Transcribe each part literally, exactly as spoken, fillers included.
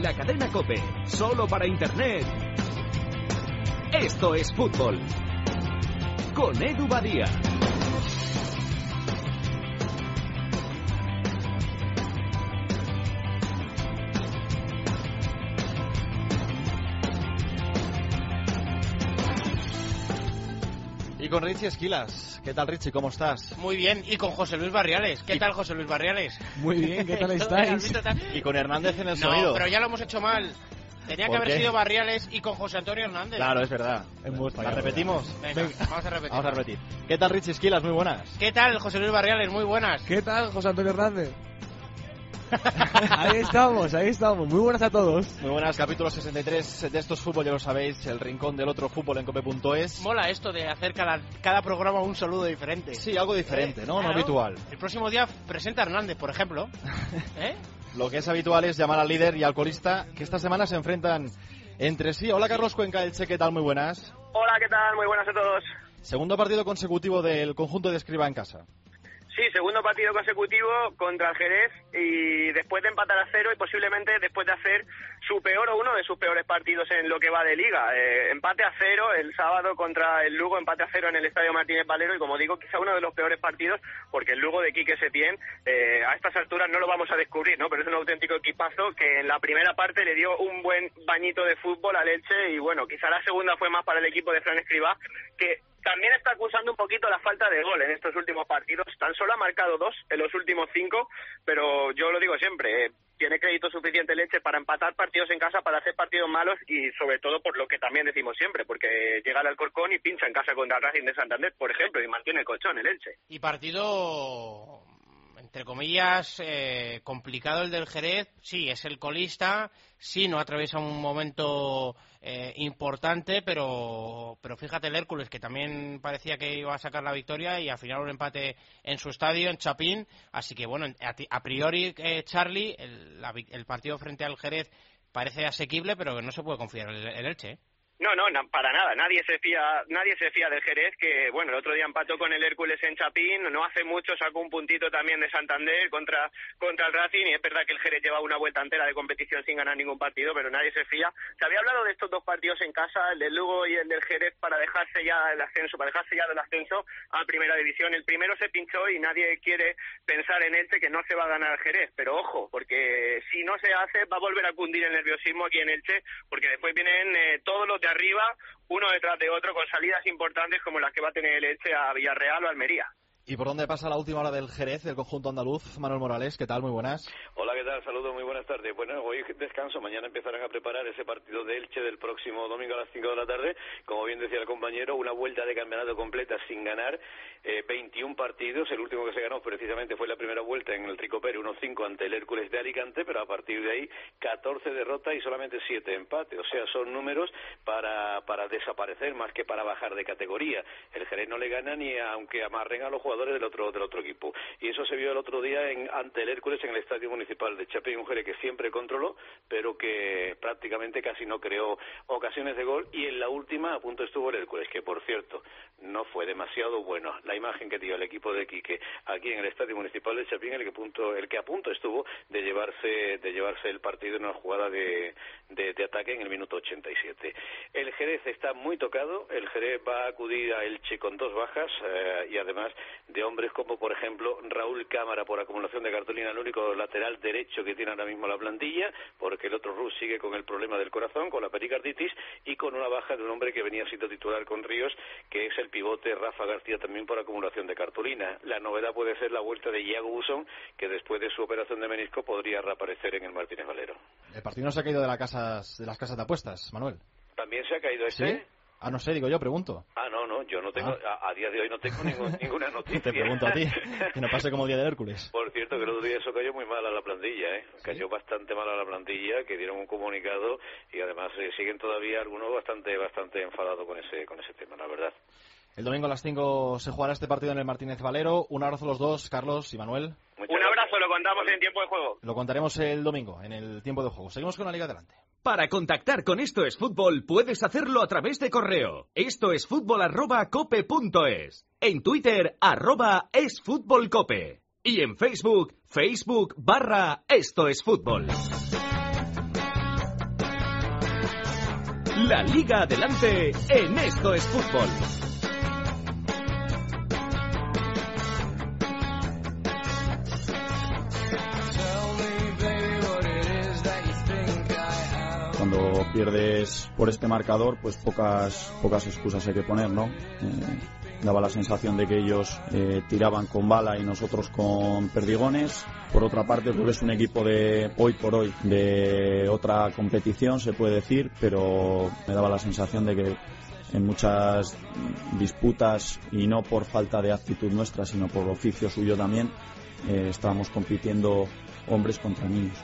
la cadena COPE, solo para Internet. Esto es fútbol. Con Edu Badía. Y con Richie Esquilas. ¿Qué tal, Richie? ¿Cómo estás? Muy bien. Y con José Luis Barriales. ¿Qué y... tal, José Luis Barriales? Muy bien. ¿Qué tal estáis? Y con Hernández en el no, sonido. No, pero ya lo hemos hecho mal. Tenía que haber qué? sido Barriales y con José Antonio Hernández. Claro, es verdad. ¿La repetimos? Venga, Venga, vamos a repetir. Vamos a repetir. ¿Qué tal, Richie Esquilas? Muy buenas. ¿Qué tal, José Luis Barriales? Muy buenas. ¿Qué tal, José Antonio Hernández? Ahí estamos, ahí estamos. Muy buenas a todos. Muy buenas, capítulo sesenta y tres de Estos Fútbol, ya lo sabéis, el rincón del otro fútbol en cope punto es. Mola esto de hacer cada, cada programa un saludo diferente. Sí, algo diferente, ¿eh? ¿no? Claro. No habitual. El próximo día presenta a Hernández, por ejemplo. ¿Eh? Lo que es habitual es llamar al líder y al colista, que esta semana se enfrentan entre sí. Hola, Carlos Cuenca, Elche, ¿qué tal? Muy buenas. Hola, ¿qué tal? Muy buenas a todos. Segundo partido consecutivo del conjunto de Escribá en casa. Sí, segundo partido consecutivo contra el Jerez y después de empatar a cero y posiblemente después de hacer su peor o uno de sus peores partidos en lo que va de liga. Eh, empate a cero el sábado contra el Lugo, empate a cero en el Estadio Martínez Valero y como digo, quizá uno de los peores partidos porque el Lugo de Quique Setién eh, a estas alturas no lo vamos a descubrir, ¿no? Pero es un auténtico equipazo que en la primera parte le dio un buen bañito de fútbol al Elche y bueno, quizá la segunda fue más para el equipo de Fran Escribá, que también está acusando un poquito la falta de gol en estos últimos partidos. Tan solo ha marcado dos en los últimos cinco, pero yo lo digo siempre, eh, tiene crédito suficiente Leche para empatar partidos en casa, para hacer partidos malos y sobre todo por lo que también decimos siempre, porque llega al Alcorcón y pincha en casa contra el Racing de Santander, por ejemplo, y mantiene el colchón el Elche. Y partido, entre comillas, eh, complicado el del Jerez. Sí, es el colista, sí, no atraviesa un momento eh, importante, pero pero fíjate el Hércules, que también parecía que iba a sacar la victoria y al final un empate en su estadio, en Chapín. Así que bueno, a, a priori, eh, Charlie, el, la, el partido frente al Jerez parece asequible, pero no se puede confiar en el, el Elche, ¿eh? No, no, no, para nada. Nadie se fía, nadie se fía del Jerez, que bueno, el otro día empató con el Hércules en Chapín, no hace mucho sacó un puntito también de Santander contra contra el Racing y es verdad que el Jerez lleva una vuelta entera de competición sin ganar ningún partido, pero nadie se fía. Se había hablado de estos dos partidos en casa, el del Lugo y el del Jerez, para dejarse ya el ascenso, para dejar sellado el ascenso a Primera División. El primero se pinchó y nadie quiere pensar en Elche que no se va a ganar el Jerez, pero ojo, porque si no se hace va a volver a cundir el nerviosismo aquí en Elche, porque después vienen eh, todos los de arriba, uno detrás de otro, con salidas importantes como las que va a tener el Elche a Villarreal o Almería. ¿Y por dónde pasa la última hora del Jerez, del conjunto andaluz? Manuel Morales, ¿qué tal? Muy buenas. Hola, ¿qué tal? Saludos, muy buenas tardes. Bueno, hoy descanso, mañana empezarán a preparar ese partido de Elche del próximo domingo a las cinco de la tarde. Como bien decía el compañero, una vuelta de campeonato completa sin ganar, eh, veintiún partidos. El último que se ganó precisamente fue la primera vuelta en el Tricopere, uno cinco ante el Hércules de Alicante, pero a partir de ahí catorce derrotas y solamente siete empates. O sea, son números para, para desaparecer más que para bajar de categoría. El Jerez no le gana ni aunque amarren a los jugadores del otro del otro equipo, y eso se vio el otro día en, ante el Hércules en el Estadio Municipal de Chapín, un Jerez que siempre controló, pero que prácticamente casi no creó ocasiones de gol, y en la última a punto estuvo el Hércules, que por cierto no fue demasiado bueno la imagen que dio el equipo de Quique aquí en el Estadio Municipal de Chapín, el que punto el que a punto estuvo de llevarse de llevarse el partido en una jugada de, de, de ataque en el minuto ochenta y siete. El Jerez está muy tocado, el Jerez va a acudir a Elche con dos bajas eh, y además de hombres como por ejemplo Raúl Cámara por acumulación de cartulina, el único lateral derecho que tiene ahora mismo la plantilla, porque el otro Rus sigue con el problema del corazón, con la pericarditis, y con una baja de un hombre que venía siendo titular con Ríos, que es el pivote Rafa García, también por acumulación de cartulina. La novedad puede ser la vuelta de Iago Usón, que después de su operación de menisco podría reaparecer en el Martínez Valero. El partido no se ha caído de, la casas, de las casas de apuestas, Manuel. ¿También se ha caído este? ¿Sí? Ah, no sé, digo yo, pregunto. Ah, no, no, yo no tengo, ah. a, a día de hoy no tengo ningún, ninguna noticia. Te pregunto a ti, que no pase como el día de Hércules. Por cierto, que el otro día eso cayó muy mal a la plantilla, ¿eh? ¿Sí? Cayó bastante mal a la plantilla, que dieron un comunicado y además eh, siguen todavía algunos bastante bastante enfadados con ese con ese tema, la verdad. El domingo a las cinco se jugará este partido en el Martínez Valero. Un abrazo a los dos, Carlos y Manuel. Muchas un abrazo, lo contamos en tiempo de juego. Lo contaremos el domingo, en el tiempo de juego. Seguimos con la Liga Adelante. Para contactar con Esto es Fútbol puedes hacerlo a través de correo. Esto es fútbol arroba cope punto es. En Twitter, arroba es fútbol cope. Y en Facebook, Facebook barra Esto es Fútbol. La Liga adelante en Esto es Fútbol. Cuando pierdes por este marcador, pues pocas pocas excusas hay que poner, ¿no? Eh, daba la sensación de que ellos eh, tiraban con bala y nosotros con perdigones. Por otra parte, pues es un equipo de hoy por hoy de otra competición, se puede decir, pero me daba la sensación de que en muchas disputas, y no por falta de actitud nuestra, sino por oficio suyo también, eh, estábamos compitiendo hombres contra niños.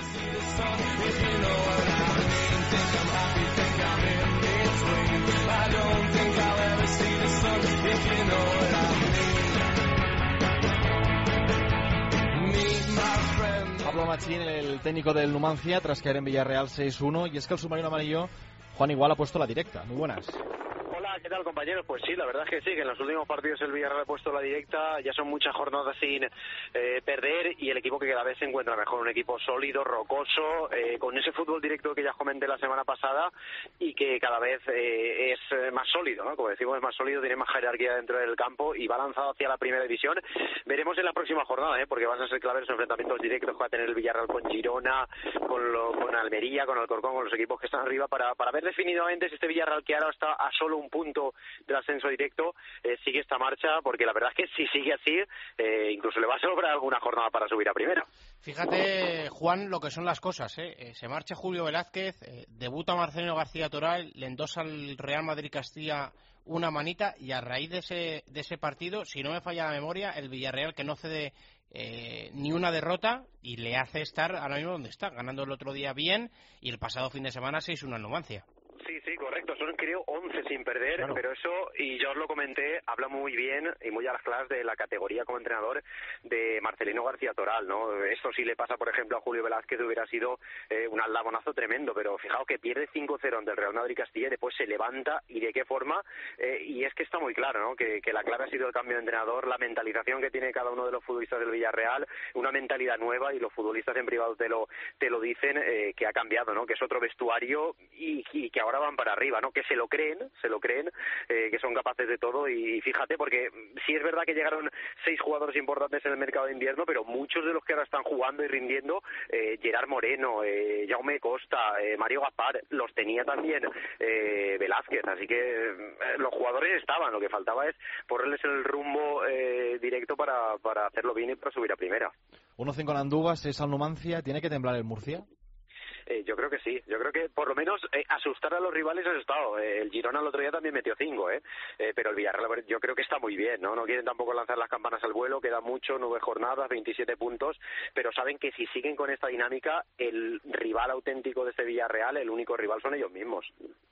Pablo Machín, el técnico del Numancia, tras caer en Villarreal seis uno, y es que el submarino amarillo, Juan Igual, ha puesto la directa. Muy buenas. Hola, ¿qué tal, compañeros? Pues sí, la verdad es que sí, que en los últimos partidos el Villarreal ha puesto la directa, ya son muchas jornadas sin eh, perder, y el equipo que cada vez se encuentra mejor, un equipo sólido, rocoso, eh, con ese fútbol directo que ya comenté la semana pasada, y que cada vez eh, es más sólido, ¿no? Como decimos, es más sólido, tiene más jerarquía dentro del campo y va lanzado hacia la primera división. Veremos en la próxima jornada, ¿eh? Porque van a ser claves los enfrentamientos directos que va a tener el Villarreal con Girona, con, lo, con Almería, con Alcorcón, con los equipos que están arriba, para, para ver definitivamente si este Villarreal, que ahora está a solo un punto del ascenso directo, eh, sigue esta marcha, porque la verdad es que si sigue así, eh, incluso le va a sobrar alguna jornada para subir a primera. Fíjate, Juan, lo que son las cosas, ¿eh? Eh, se marcha Julio Velázquez, eh, debuta Marcelino García Toral, le endosa al Real Madrid Castilla una manita, y a raíz de ese, de ese partido, si no me falla la memoria, el Villarreal, que no cede eh, ni una derrota, y le hace estar ahora mismo donde está, ganando el otro día bien, y el pasado fin de semana seis uno al Numancia. Sí, sí, correcto, son creo once sin perder, claro. Pero eso, y yo os lo comenté, habla muy bien y muy a las claras de la categoría como entrenador de Marcelino García Toral, ¿no? Esto sí le pasa, por ejemplo, a Julio Velázquez, hubiera sido eh, un aldabonazo tremendo, pero fijaos que pierde cinco cero ante el Real Madrid Castilla y después se levanta, y de qué forma, eh, y es que está muy claro, ¿no? Que, que la clave ha sido el cambio de entrenador, la mentalización que tiene cada uno de los futbolistas del Villarreal, una mentalidad nueva, y los futbolistas en privado te lo, te lo dicen, eh, que ha cambiado, ¿no? Que es otro vestuario, y, y que ahora van para arriba, ¿no? Que se lo creen, se lo creen, eh, que son capaces de todo, y fíjate, porque sí es verdad que llegaron seis jugadores importantes en el mercado de invierno, pero muchos de los que ahora están jugando y rindiendo, eh, Gerard Moreno, eh, Jaume Costa, eh, Mario Gaspar, los tenía también eh, Velázquez, así que eh, los jugadores estaban, lo que faltaba es ponerles el rumbo eh, directo para, para hacerlo bien y para subir a primera. uno cinco en Andújar, seis al Numancia, ¿tiene que temblar el Murcia? Eh, yo creo que sí, yo creo que por lo menos eh, asustar a los rivales ha estado. Eh, el Girona el otro día también metió cinco, ¿eh? eh pero el Villarreal yo creo que está muy bien, ¿no? No quieren tampoco lanzar las campanas al vuelo, queda mucho, nueve jornadas, veintisiete puntos, pero saben que si siguen con esta dinámica, el rival auténtico de este Villarreal, el único rival son ellos mismos.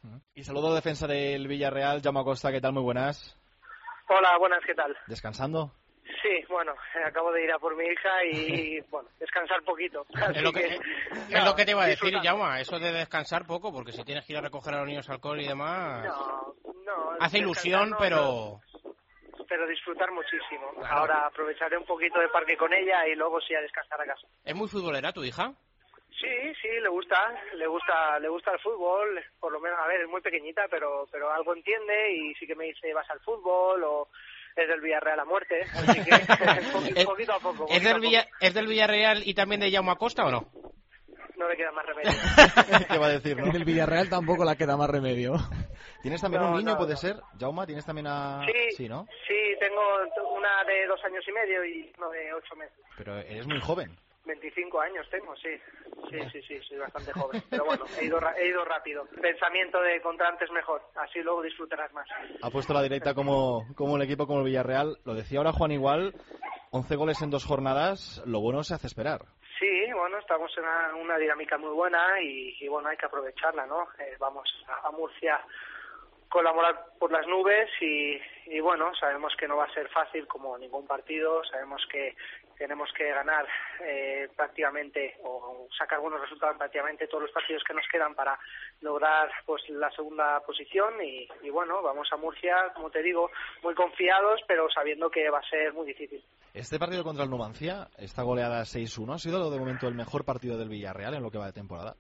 Y saludo a defensa del Villarreal, Jaume Costa, ¿qué tal? Muy buenas. Hola, buenas, ¿qué tal? ¿Descansando? Sí, bueno, acabo de ir a por mi hija y, bueno, descansar poquito. Es lo que, que, es no, lo que te iba a decir, Jaume, eso de descansar poco, porque si tienes que ir a recoger a los niños alcohol y demás, no, no, hace ilusión, no, pero... pero disfrutar muchísimo. Claro. Ahora aprovecharé un poquito de parque con ella y luego sí a descansar a casa. ¿Es muy futbolera tu hija? Sí, sí, le gusta, le gusta, le gusta el fútbol, por lo menos, a ver, es muy pequeñita, pero, pero algo entiende, y sí que me dice, vas al fútbol, o... es del Villarreal a muerte, así que poquito, poquito a poco. Poquito ¿Es, del a Villa, poco. ¿Es del Villarreal y también de Jaume Acosta o no? No le queda más remedio. ¿Qué va a decir, no? En el Villarreal tampoco le queda más remedio. ¿Tienes también no, un niño, no, puede no. ser? Jaume, ¿tienes también a...? Sí, sí, ¿no? Sí, tengo una de dos años y medio y uno de ocho meses. Pero eres muy joven. veinticinco años tengo, sí. Sí, sí, sí, soy bastante joven. Pero bueno, he ido, he ido rápido. Pensamiento de contra antes mejor, así luego disfrutarás más. Ha puesto la directa como, como el equipo, como el Villarreal. Lo decía ahora Juan Igual, once goles en dos jornadas, lo bueno se hace esperar. Sí, bueno, estamos en una, una dinámica muy buena y, y bueno, hay que aprovecharla, ¿no? Eh, vamos a, a Murcia con la moral por las nubes y, y bueno, sabemos que no va a ser fácil como ningún partido, sabemos que tenemos que ganar eh, prácticamente o sacar buenos resultados en prácticamente todos los partidos que nos quedan para lograr pues la segunda posición y, y bueno, vamos a Murcia, como te digo, muy confiados, pero sabiendo que va a ser muy difícil. Este partido contra el Numancia, esta goleada seis uno, ¿ha sido de momento el mejor partido del Villarreal en lo que va de temporada?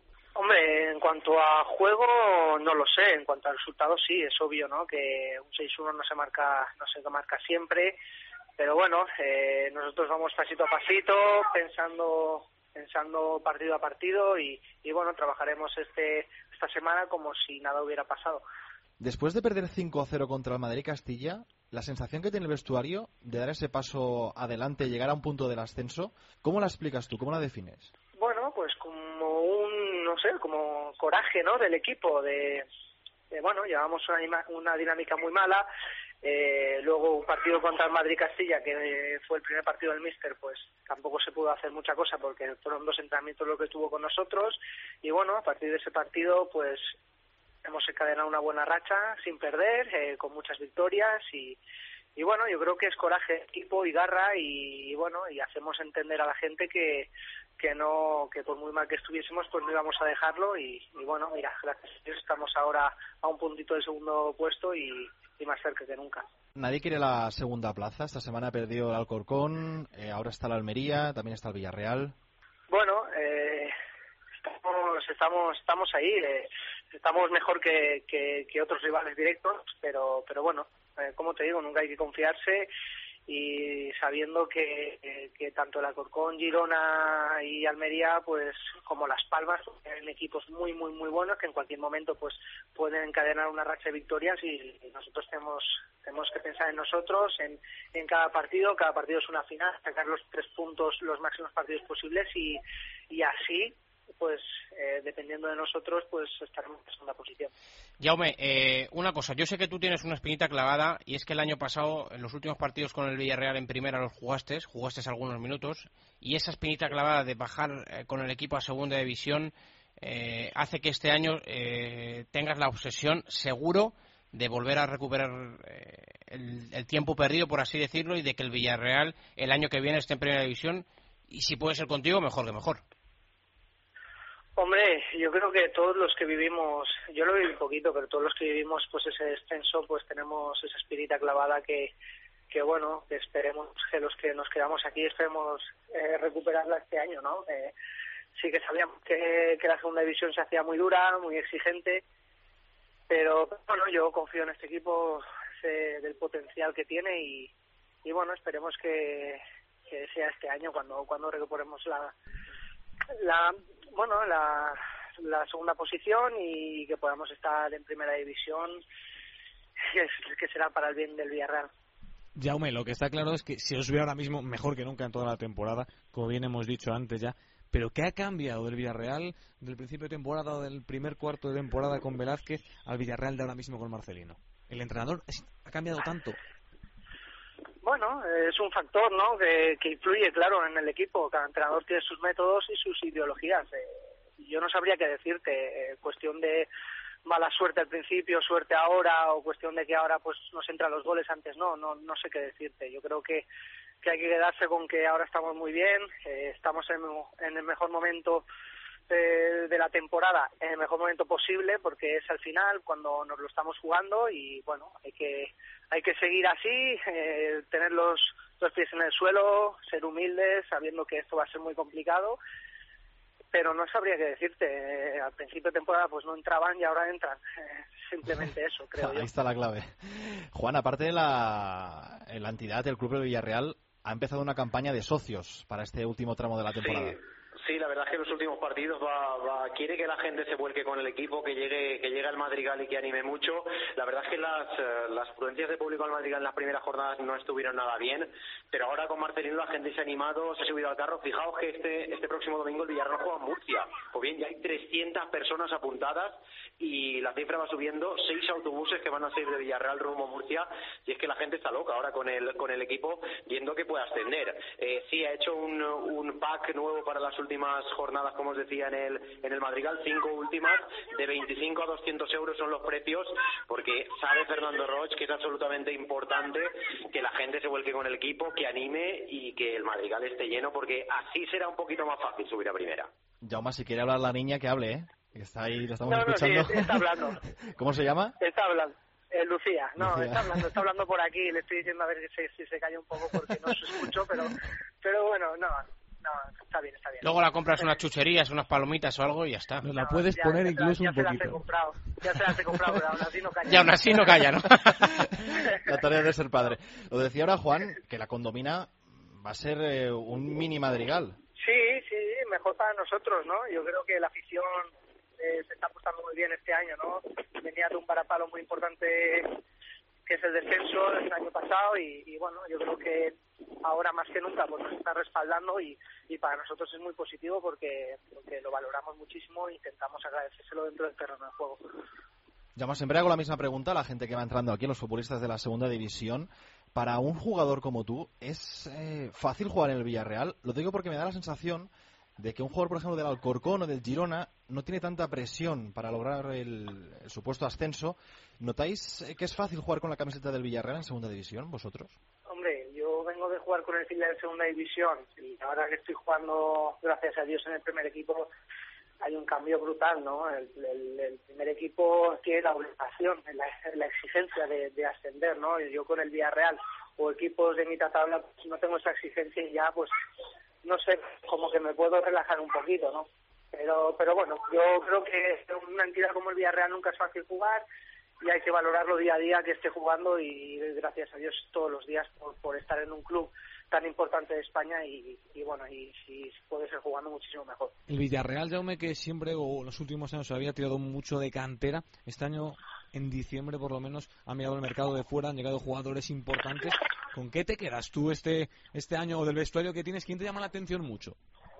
Hombre, en cuanto a juego, no lo sé. En cuanto a resultados, sí, es obvio, ¿no? Que un seis uno no se marca, no se marca siempre. Pero bueno, eh, nosotros vamos pasito a pasito, pensando pensando partido a partido y, y bueno, trabajaremos este esta semana como si nada hubiera pasado. Después de perder cinco a cero contra el Madrid Castilla, la sensación que tiene el vestuario de dar ese paso adelante, llegar a un punto del ascenso, ¿cómo la explicas tú? ¿Cómo la defines? Bueno, pues como un, no sé, como coraje, ¿no?, del equipo, de, de bueno, llevamos una, una dinámica muy mala, eh, luego un partido contra el Madrid Castilla, que fue el primer partido del míster, pues tampoco se pudo hacer mucha cosa porque fueron dos entrenamientos lo que tuvo con nosotros, y bueno, a partir de ese partido, pues hemos encadenado una buena racha sin perder, eh, con muchas victorias y, y bueno, yo creo que es coraje, equipo y garra y, y bueno, y hacemos entender a la gente que que no, que por muy mal que estuviésemos pues no íbamos a dejarlo y, y bueno, mira, gracias a Dios estamos ahora a un puntito del segundo puesto y, y más cerca que nunca. Nadie quiere la segunda plaza, esta semana perdió el Alcorcón, eh, ahora está la Almería, también está el Villarreal. Bueno, eh, estamos, estamos, estamos ahí, eh, estamos mejor que, que, que otros rivales directos, pero, pero bueno, eh, como te digo, nunca hay que confiarse. Y sabiendo que, que, que tanto el Alcorcón, Girona y Almería, pues como Las Palmas, tienen equipos muy, muy, muy buenos que en cualquier momento pues pueden encadenar una racha de victorias y nosotros tenemos tenemos que pensar en nosotros, en, en cada partido. Cada partido es una final, sacar los tres puntos, los máximos partidos posibles y, y así, pues eh, dependiendo de nosotros, pues estaremos en segunda posición. Jaume, eh, una cosa, yo sé que tú tienes una espinita clavada y es que el año pasado, en los últimos partidos con el Villarreal en primera los jugaste, jugaste algunos minutos y esa espinita clavada de bajar eh, con el equipo a segunda división eh, hace que este año eh, tengas la obsesión seguro de volver a recuperar eh, el, el tiempo perdido, por así decirlo, y de que el Villarreal el año que viene esté en primera división y si puede ser contigo, mejor que mejor. Hombre, yo creo que todos los que vivimos, yo lo viví un poquito, pero todos los que vivimos pues ese descenso, pues tenemos esa espinita clavada que, que bueno, que esperemos que los que nos quedamos aquí esperemos eh, recuperarla este año, ¿no? Eh, sí que sabíamos que, que la segunda división se hacía muy dura, muy exigente, pero bueno, yo confío en este equipo, sé del potencial que tiene y, y bueno, esperemos que, que sea este año cuando cuando recuperemos la la bueno la, la segunda posición y que podamos estar en primera división, que, es, que será para el bien del Villarreal. Jaume, lo que está claro es que se os ve ahora mismo mejor que nunca en toda la temporada, como bien hemos dicho antes ya, pero ¿qué ha cambiado del Villarreal del principio de temporada o del primer cuarto de temporada con Velázquez al Villarreal de ahora mismo con Marcelino? ¿El entrenador es, ha cambiado tanto? Bueno, es un factor, ¿no?, que, que influye, claro, en el equipo. Cada entrenador tiene sus métodos y sus ideologías. Eh, yo no sabría qué decirte. Eh, cuestión de mala suerte al principio, suerte ahora, o cuestión de que ahora pues nos entran los goles, antes no, no, no sé qué decirte. Yo creo que, que hay que quedarse con que ahora estamos muy bien, eh, estamos en, en el mejor momento de, de la temporada, en el mejor momento posible, porque es al final cuando nos lo estamos jugando y bueno, hay que hay que seguir así, eh, tener los dos pies en el suelo, ser humildes, sabiendo que esto va a ser muy complicado, pero no sabría qué decirte. Eh, al principio de temporada pues no entraban y ahora entran. Eh, simplemente eso, creo yo. Ahí está la clave. Juan, aparte de la, la entidad, el Club de Villarreal ha empezado una campaña de socios para este último tramo de la temporada. Sí. Sí, la verdad es que en los últimos partidos va, va, quiere que la gente se vuelque con el equipo, que llegue que llegue al Madrigal y que anime mucho. La verdad es que las, uh, las afluencias de público al Madrigal en las primeras jornadas no estuvieron nada bien, pero ahora con Marcelino la gente se ha animado, se ha subido al carro. Fijaos que este este próximo domingo el Villarreal juega en Murcia. Pues bien, ya hay trescientas personas apuntadas y la cifra va subiendo, seis autobuses que van a salir de Villarreal rumbo a Murcia, y es que la gente está loca ahora con el con el equipo viendo que puede ascender. Eh, sí, ha hecho un, un pack nuevo para las últimas jornadas, como os decía, en el en el Madrigal, cinco últimas, de veinticinco a doscientos euros son los precios, porque sabe Fernando Roig que es absolutamente importante que la gente se vuelque con el equipo, que anime y que el Madrigal esté lleno, porque así será un poquito más fácil subir a primera. Jaume, si quiere hablar la niña, que hable, ¿eh? Que está ahí, lo estamos no, no, escuchando. Sí, está hablando. ¿Cómo se llama? Está hablando. Eh, Lucía, no, Lucía. está hablando, está hablando por aquí, le estoy diciendo a ver si, si se calla un poco porque no se escucho, pero pero bueno, no, no. está bien, está bien. Luego la compras unas chucherías, unas palomitas o algo y ya está. Nos la puedes ya, poner ya, incluso ya un poquito. Se las he comprado, ya se las he comprado, pero aún así no calla. Y aún así no calla, ¿no? La tarea de ser padre. Lo decía ahora Juan, que la condomina va a ser eh, un mini Madrigal. Sí, sí, mejor para nosotros, ¿no? Yo creo que la afición eh, se está apostando muy bien este año, ¿no? Venía de un varapalo muy importante que es el descenso del año pasado y, y bueno, yo creo que ahora más que nunca pues nos está respaldando y, y para nosotros es muy positivo porque, porque lo valoramos muchísimo e intentamos agradecérselo dentro del terreno de juego. Llama, siempre hago la misma pregunta a la gente que va entrando aquí, los futbolistas de la segunda división. Para un jugador como tú, ¿es eh, fácil jugar en el Villarreal? Lo digo porque me da la sensación de que un jugador, por ejemplo, del Alcorcón o del Girona no tiene tanta presión para lograr el, el supuesto ascenso. ¿Notáis que es fácil jugar con la camiseta del Villarreal en segunda división, vosotros? Hombre, yo vengo de jugar con el filial en segunda división y ahora que estoy jugando, gracias a Dios, en el primer equipo, hay un cambio brutal, ¿no? El, el, el primer equipo tiene la obligación, la, la exigencia de, de ascender, ¿no? Yo con el Villarreal o equipos de mitad tabla pues no tengo esa exigencia y ya, pues, no sé, como que me puedo relajar un poquito, ¿no? Pero, pero bueno, yo creo que una entidad como el Villarreal nunca es fácil jugar y hay que valorarlo día a día que esté jugando y gracias a Dios todos los días por, por estar en un club tan importante de España y, y bueno, y si puede ser jugando muchísimo mejor. El Villarreal, Jaume, que siempre o en los últimos años había tirado mucho de cantera, este año en diciembre por lo menos ha mirado el mercado de fuera, han llegado jugadores importantes. ¿Con qué te quedas tú este este año o del vestuario que tienes? ¿Quién te llama la atención mucho?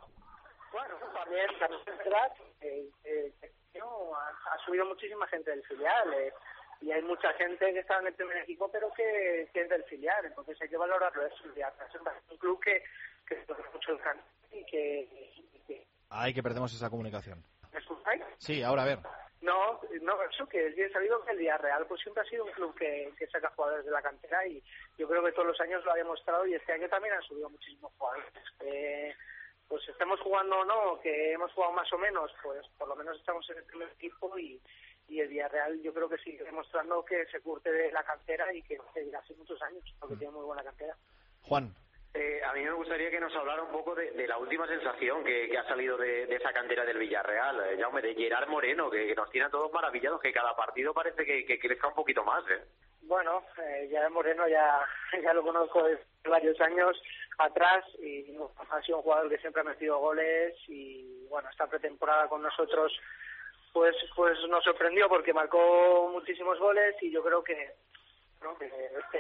Bueno, también, también es verdad eh, eh, no, ha, ha subido muchísima gente del filial eh, y hay mucha gente que está en el primer equipo pero que, que es del filial, entonces hay que valorarlo. Es un club que, que toca mucho el canto y que, y que... Ay, que perdemos esa comunicación. ¿Me escucháis? Sí, ahora a ver. No, no, eso que es bien sabido que el Villarreal pues siempre ha sido un club que, que saca jugadores de la cantera y yo creo que todos los años lo ha demostrado y este año también han subido muchísimos jugadores. Eh, pues estemos jugando o no, que hemos jugado más o menos, pues por lo menos estamos en el primer equipo y, y el Villarreal yo creo que sigue demostrando que se curte de la cantera y que seguirá hace muchos años, porque mm. tiene muy buena cantera. Juan. Eh, a mí me gustaría que nos hablara un poco de, de la última sensación que, que ha salido de, de esa cantera del Villarreal, eh, Jaume, de Gerard Moreno, que, que nos tiene a todos maravillados, que cada partido parece que, que crezca un poquito más, ¿eh? Bueno, eh, Gerard Moreno ya, ya lo conozco desde varios años atrás y no, ha sido un jugador que siempre ha metido goles y bueno, esta pretemporada con nosotros pues pues nos sorprendió porque marcó muchísimos goles y yo creo que, ¿no? que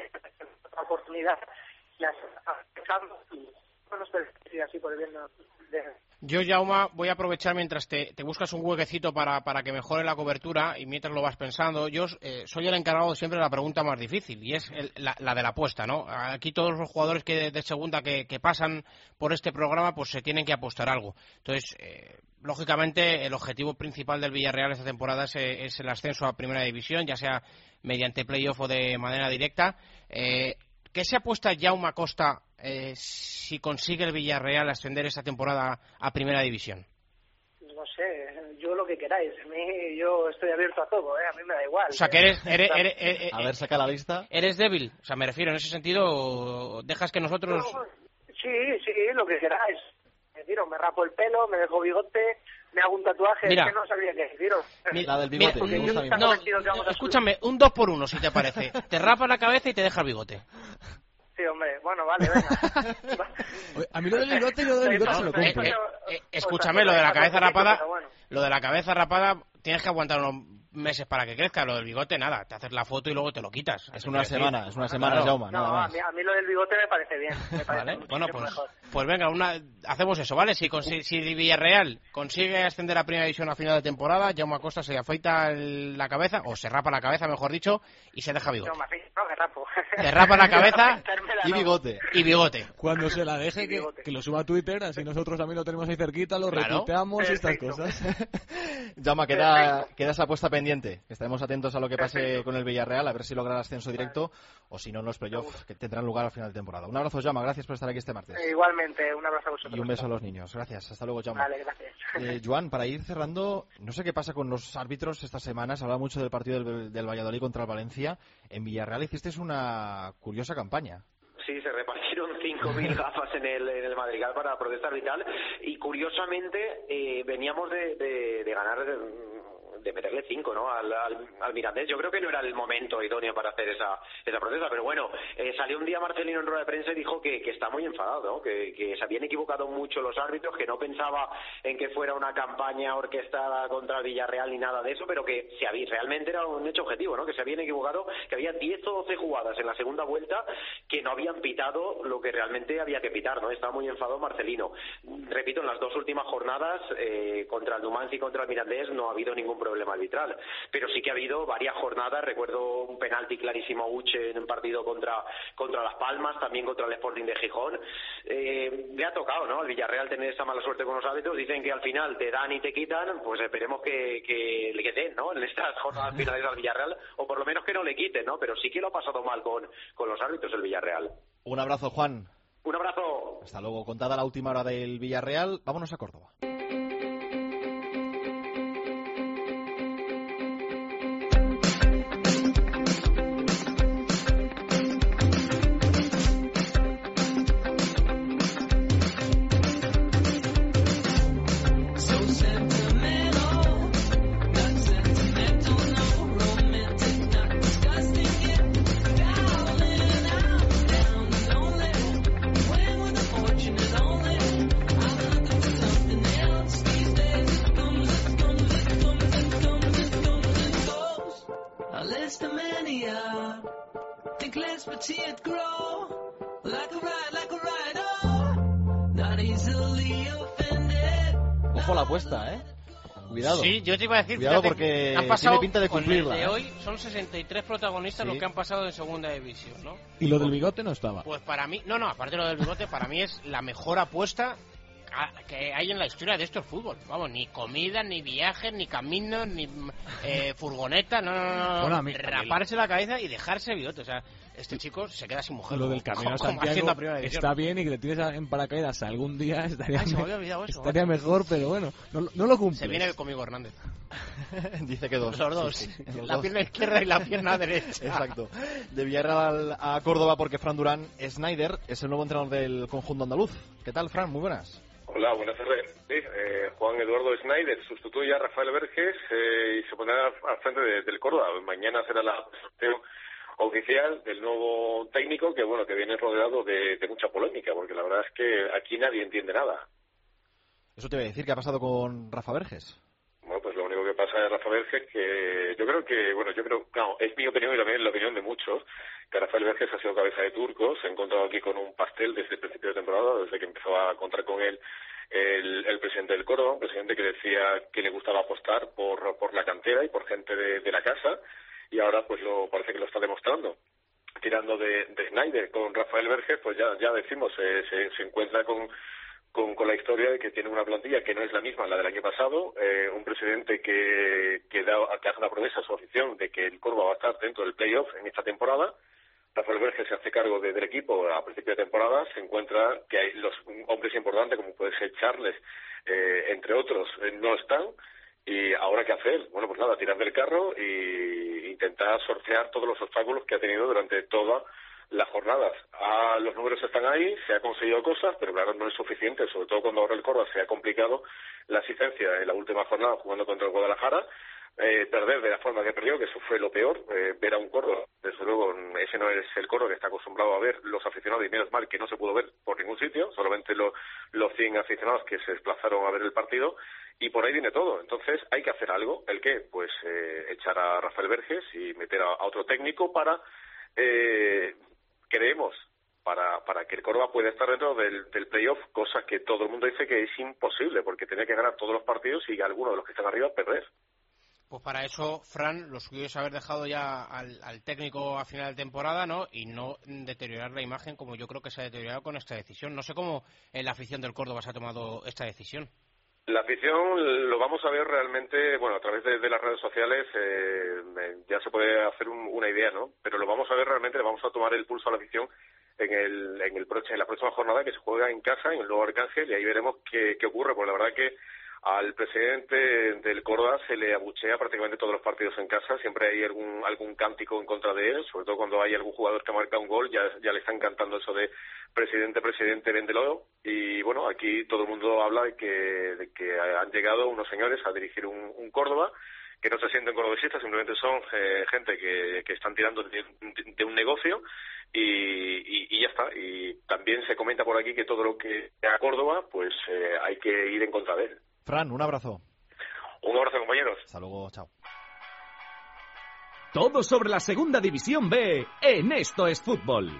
esta oportunidad las y bueno, espero así por el bien de... Yo, Jaume, voy a aprovechar mientras te, te buscas un huequecito para, para que mejore la cobertura y mientras lo vas pensando. Yo eh, soy el encargado siempre de la pregunta más difícil y es el, la, la de la apuesta, ¿no? Aquí todos los jugadores que de, de segunda que, que pasan por este programa pues se tienen que apostar algo. Entonces, eh, lógicamente, el objetivo principal del Villarreal esta temporada es, es el ascenso a Primera División, ya sea mediante playoff o de manera directa. Eh, ¿Qué se apuesta Jaume Costa eh, si consigue el Villarreal ascender esta temporada a Primera División? No sé, yo lo que queráis. A mí, yo estoy abierto a todo, ¿eh? A mí me da igual. O sea, que eres... eres, eres, eres a ver, saca la lista. ¿Eres débil? O sea, me refiero, en ese sentido, dejas que nosotros... No, sí, sí, lo que queráis. Me tiro, me rapo el pelo, me dejo bigote, me hago un tatuaje, mira, que no sabía qué deciros. La del bigote. Mira, me no, no, escúchame, un dos por uno, si te parece. Te rapas la cabeza y te dejas el bigote. Sí, hombre, bueno, vale, venga. A mí lo del bigote, yo lo del bigote se lo compro. Eh, eh, eh, escúchame, lo de la cabeza rapada, lo de la cabeza rapada, tienes que aguantar unos meses para que crezca. Lo del bigote, nada, te haces la foto y luego te lo quitas. Es una semana, es una semana, Jaume, nada más. A mí, a mí lo del bigote me parece bien. Me parece vale, bueno, pues, mejor. pues venga, una, hacemos eso, ¿vale? Si, si, si Villarreal consigue ascender a Primera División a final de temporada, Jaume Costa se afeita el, la cabeza, o se rapa la cabeza, mejor dicho, y se deja bigote. No, no, me rapo. Te rapa la cabeza y bigote. Y bigote. Cuando se la deje, que, que lo suba a Twitter, así nosotros también lo tenemos ahí cerquita, lo claro. retuiteamos y estas cosas. Jaume, queda, queda esa apuesta pendiente. Estaremos atentos a lo que pase Perfecto. Con el Villarreal, a ver si logra el ascenso directo o si no en los playoffs que tendrán lugar al final de temporada. Un abrazo, Jaume, gracias por estar aquí este martes. Eh, igualmente, un abrazo a vosotros. Y un beso a los niños. Gracias, hasta luego, Jaume. Vale, gracias. Eh, Joan, para ir cerrando, no sé qué pasa con los árbitros estas semanas. Se habla mucho del partido del, del Valladolid contra el Valencia. En Villarreal hicisteis una curiosa campaña. Sí, se repartieron cinco mil gafas en el, en el Madrigal para la protesta arbitral y curiosamente eh, veníamos de, de, de ganar... De, de meterle cinco, ¿no? Al, al, al Mirandés. Yo creo que no era el momento idóneo para hacer esa esa protesta, pero bueno, eh, salió un día Marcelino en rueda de prensa y dijo que, que está muy enfadado, ¿no? que, que se habían equivocado mucho los árbitros, que no pensaba en que fuera una campaña orquestada contra el Villarreal ni nada de eso, pero que se había, realmente era un hecho objetivo, ¿no? Que se habían equivocado, que había diez o doce jugadas en la segunda vuelta que no habían pitado lo que realmente había que pitar, ¿no? Estaba muy enfadado Marcelino. Repito, en las dos últimas jornadas, eh, contra el Numancia y contra el Mirandés, no ha habido ningún problema problema arbitral, pero sí que ha habido varias jornadas. Recuerdo un penalti clarísimo a Uche en un partido contra contra Las Palmas, también contra el Sporting de Gijón. Eh, le ha tocado, ¿no?, al Villarreal tener esa mala suerte con los árbitros. Dicen que al final te dan y te quitan, pues esperemos que, que le quiten, ¿no?, en estas jornadas finales al Villarreal, o por lo menos que no le quiten, ¿no? Pero sí que lo ha pasado mal con, con los árbitros el Villarreal. Un abrazo, Juan. Un abrazo. Hasta luego. Contada la última hora del Villarreal, vámonos a Córdoba. Ojo la apuesta, ¿eh? Cuidado. Sí, yo te iba a decir, cuidado fíjate, porque han pasado, tiene pinta de cumplirla. Con el de ¿eh? hoy son sesenta y tres protagonistas sí. los que han pasado en segunda división, ¿no? Y lo del bigote no estaba. Pues para mí, no, no, aparte de lo del bigote, para mí es la mejor apuesta que hay en la historia de esto el fútbol. Vamos, ni comida, ni viajes, ni caminos, ni eh, furgoneta, no, no, no, bueno, a mí, raparse la cabeza y dejarse el bigote, o sea, este chico se queda sin mujer. Lo del camino a Santiago está bien, y que le tires en paracaídas algún día estaría, Ay, se me había olvidado eso, estaría mejor, pero bueno, no, no lo cumple. Se viene conmigo Hernández. Dice que dos. Los dos, sí, sí, los la dos. pierna izquierda y la pierna derecha. Exacto. De Villarreal a Córdoba, porque Fran Durán Snyder es el nuevo entrenador del conjunto andaluz. ¿Qué tal, Fran? Muy buenas. Hola, buenas tardes. Sí, eh, Juan Eduardo Snyder sustituye a Rafael Verges eh, y se pondrá al frente de, del Córdoba. Mañana será la sorteo oficial del nuevo técnico, que bueno, que viene rodeado de, de mucha polémica, porque la verdad es que aquí nadie entiende nada. Eso te voy a decir, ¿qué ha pasado con Rafa Verges? Bueno, pues lo único que pasa es Rafa Verges, que yo creo que, bueno, yo creo, claro, es mi opinión y también es la opinión de muchos, que Rafael Verges ha sido cabeza de turco, se ha encontrado aquí con un pastel desde el principio de temporada, desde que empezó a contar con él el, el presidente del Córdoba, un presidente que decía que le gustaba apostar por, por la cantera y por gente de, de la casa, y ahora pues lo parece que lo está demostrando. Tirando de, de Snyder con Rafael Verges, pues ya, ya decimos, eh, se, se encuentra con... Con, con la historia de que tiene una plantilla que no es la misma la del año pasado, eh, un presidente que, que, da, que hace una promesa a su afición de que el Córdoba va a estar dentro del playoff en esta temporada. Rafael Verges se hace cargo de, del equipo a principio de temporada, se encuentra que hay los hombres importantes como puede ser Charles, eh, entre otros, eh, no están. Y ahora, ¿qué hacer? Bueno, pues nada, tirar del carro e intentar sortear todos los obstáculos que ha tenido durante toda las jornadas. Ah, los números están ahí, se ha conseguido cosas, pero claro, no es suficiente, sobre todo cuando ahora el Córdoba se ha complicado la asistencia en la última jornada jugando contra el Guadalajara, eh, perder de la forma que perdió, que eso fue lo peor, eh, ver a un Córdoba, desde luego ese no es el Córdoba que está acostumbrado a ver los aficionados, y menos mal que no se pudo ver por ningún sitio, solamente lo, los cien aficionados que se desplazaron a ver el partido, y por ahí viene todo. Entonces hay que hacer algo. ¿El qué? Pues eh, echar a Rafael Verges y meter a, a otro técnico para... Eh, creemos, para, para que el Córdoba pueda estar dentro del, del playoff, cosa que todo el mundo dice que es imposible, porque tiene que ganar todos los partidos y algunos de los que están arriba perder. Pues para eso, Fran, lo suyo es haber dejado ya al, al técnico a final de temporada, ¿no? Y no deteriorar la imagen como yo creo que se ha deteriorado con esta decisión. No sé cómo en la afición del Córdoba se ha tomado esta decisión. La afición lo vamos a ver realmente, bueno, a través de, de las redes sociales eh, ya se puede hacer un, una idea, ¿no? Pero lo vamos a ver realmente, le vamos a tomar el pulso a la afición en el en el en la próxima jornada que se juega en casa, en el nuevo Arcángel, y ahí veremos qué, qué ocurre, porque la verdad que Al presidente del Córdoba se le abuchea prácticamente todos los partidos en casa, siempre hay algún algún cántico en contra de él, sobre todo cuando hay algún jugador que marca un gol, ya ya le están cantando eso de presidente, presidente, véndelo. Y bueno, aquí todo el mundo habla de que, de que han llegado unos señores a dirigir un, un Córdoba, que no se sienten cordobesistas, simplemente son eh, gente que, que están tirando de, de, de un negocio y, y, y ya está. Y también se comenta por aquí que todo lo que a Córdoba, pues eh, hay que ir en contra de él. Fran, un abrazo. Un abrazo, compañeros. Hasta luego, chao. Todo sobre la Segunda División B en Esto es Fútbol.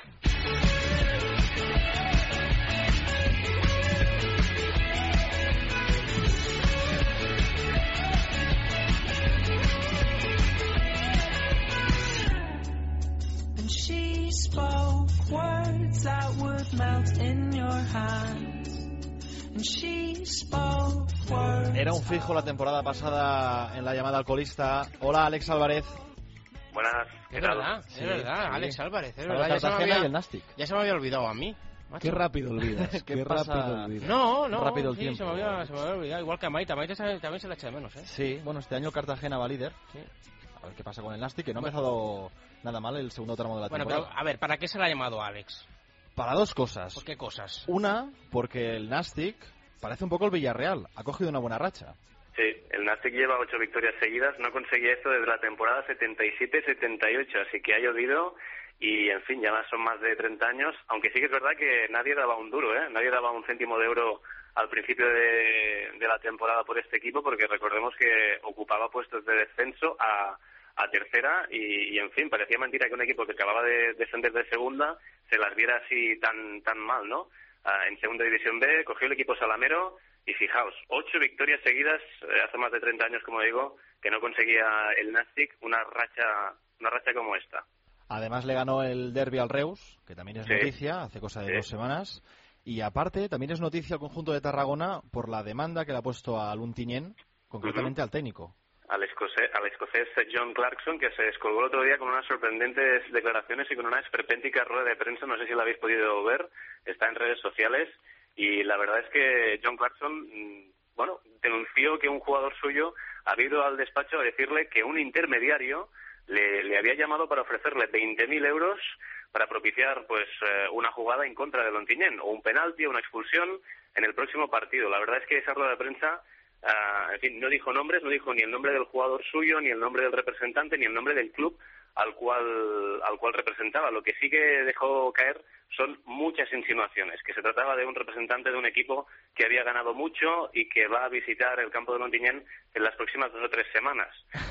Era un fijo la temporada pasada en la llamada alcoholista. Hola, Alex Álvarez. Buenas, ¿qué es tal? verdad, Sí, es verdad, sí. Alex Álvarez, es Para verdad. Ya se, me Cartagena había, y el Nastic. ya se me había olvidado a mí. Macho. Qué rápido olvidas, ¿Qué qué pasa? rápido olvidas. No, no, Rápido el sí, tiempo. se me, había, se me había olvidado. Igual que a Maite, a Maite se- también se la echa de menos, ¿eh? Sí, bueno, este año el Cartagena va líder. Sí. A ver qué pasa con el Nastic, que no ha empezado nada mal el segundo tramo de la Bueno, temporada. pero a ver, ¿para qué se la ha llamado Alex? Para dos cosas. ¿Por qué cosas? Una, porque el Nastic parece un poco el Villarreal. Ha cogido una buena racha. Sí, el Nastic lleva ocho victorias seguidas, no conseguía esto desde la temporada setenta y siete setenta y ocho, así que ha llovido y, en fin, ya son más de treinta años, aunque sí que es verdad que nadie daba un duro, ¿eh? Nadie daba un céntimo de euro al principio de, de la temporada por este equipo, porque recordemos que ocupaba puestos de descenso a, a tercera y, y, en fin, parecía mentira que un equipo que acababa de descender de segunda se las viera así tan, tan mal, ¿no? Uh, en Segunda División B cogió el equipo salamero y fijaos, ocho victorias seguidas, eh, hace más de treinta años, como digo, que no conseguía el Nastic una racha una racha como esta. Además le ganó el derbi al Reus, que también es Sí. noticia, hace cosa de Sí. dos semanas. Y aparte, también es noticia el conjunto de Tarragona por la demanda que le ha puesto a Luntiñén, concretamente Uh-huh. al técnico. Al escocés, al escocés John Clarkson, que se descolgó el otro día con unas sorprendentes declaraciones y con una esperpéntica rueda de prensa, no sé si la habéis podido ver, está en redes sociales, y la verdad es que John Clarkson, mm, bueno, denunció que un jugador suyo había ido al despacho a decirle que un intermediario le, le había llamado para ofrecerle veinte mil euros para propiciar pues eh, una jugada en contra de Lontiñén, o un penalti o una expulsión en el próximo partido. La verdad es que esa rueda de prensa, uh, en fin, no dijo nombres, no dijo ni el nombre del jugador suyo, ni el nombre del representante, ni el nombre del club al cual al cual representaba. Lo que sí que dejó caer son muchas insinuaciones, que se trataba de un representante de un equipo que había ganado mucho y que va a visitar el campo de Lontiñén en las próximas dos o tres semanas.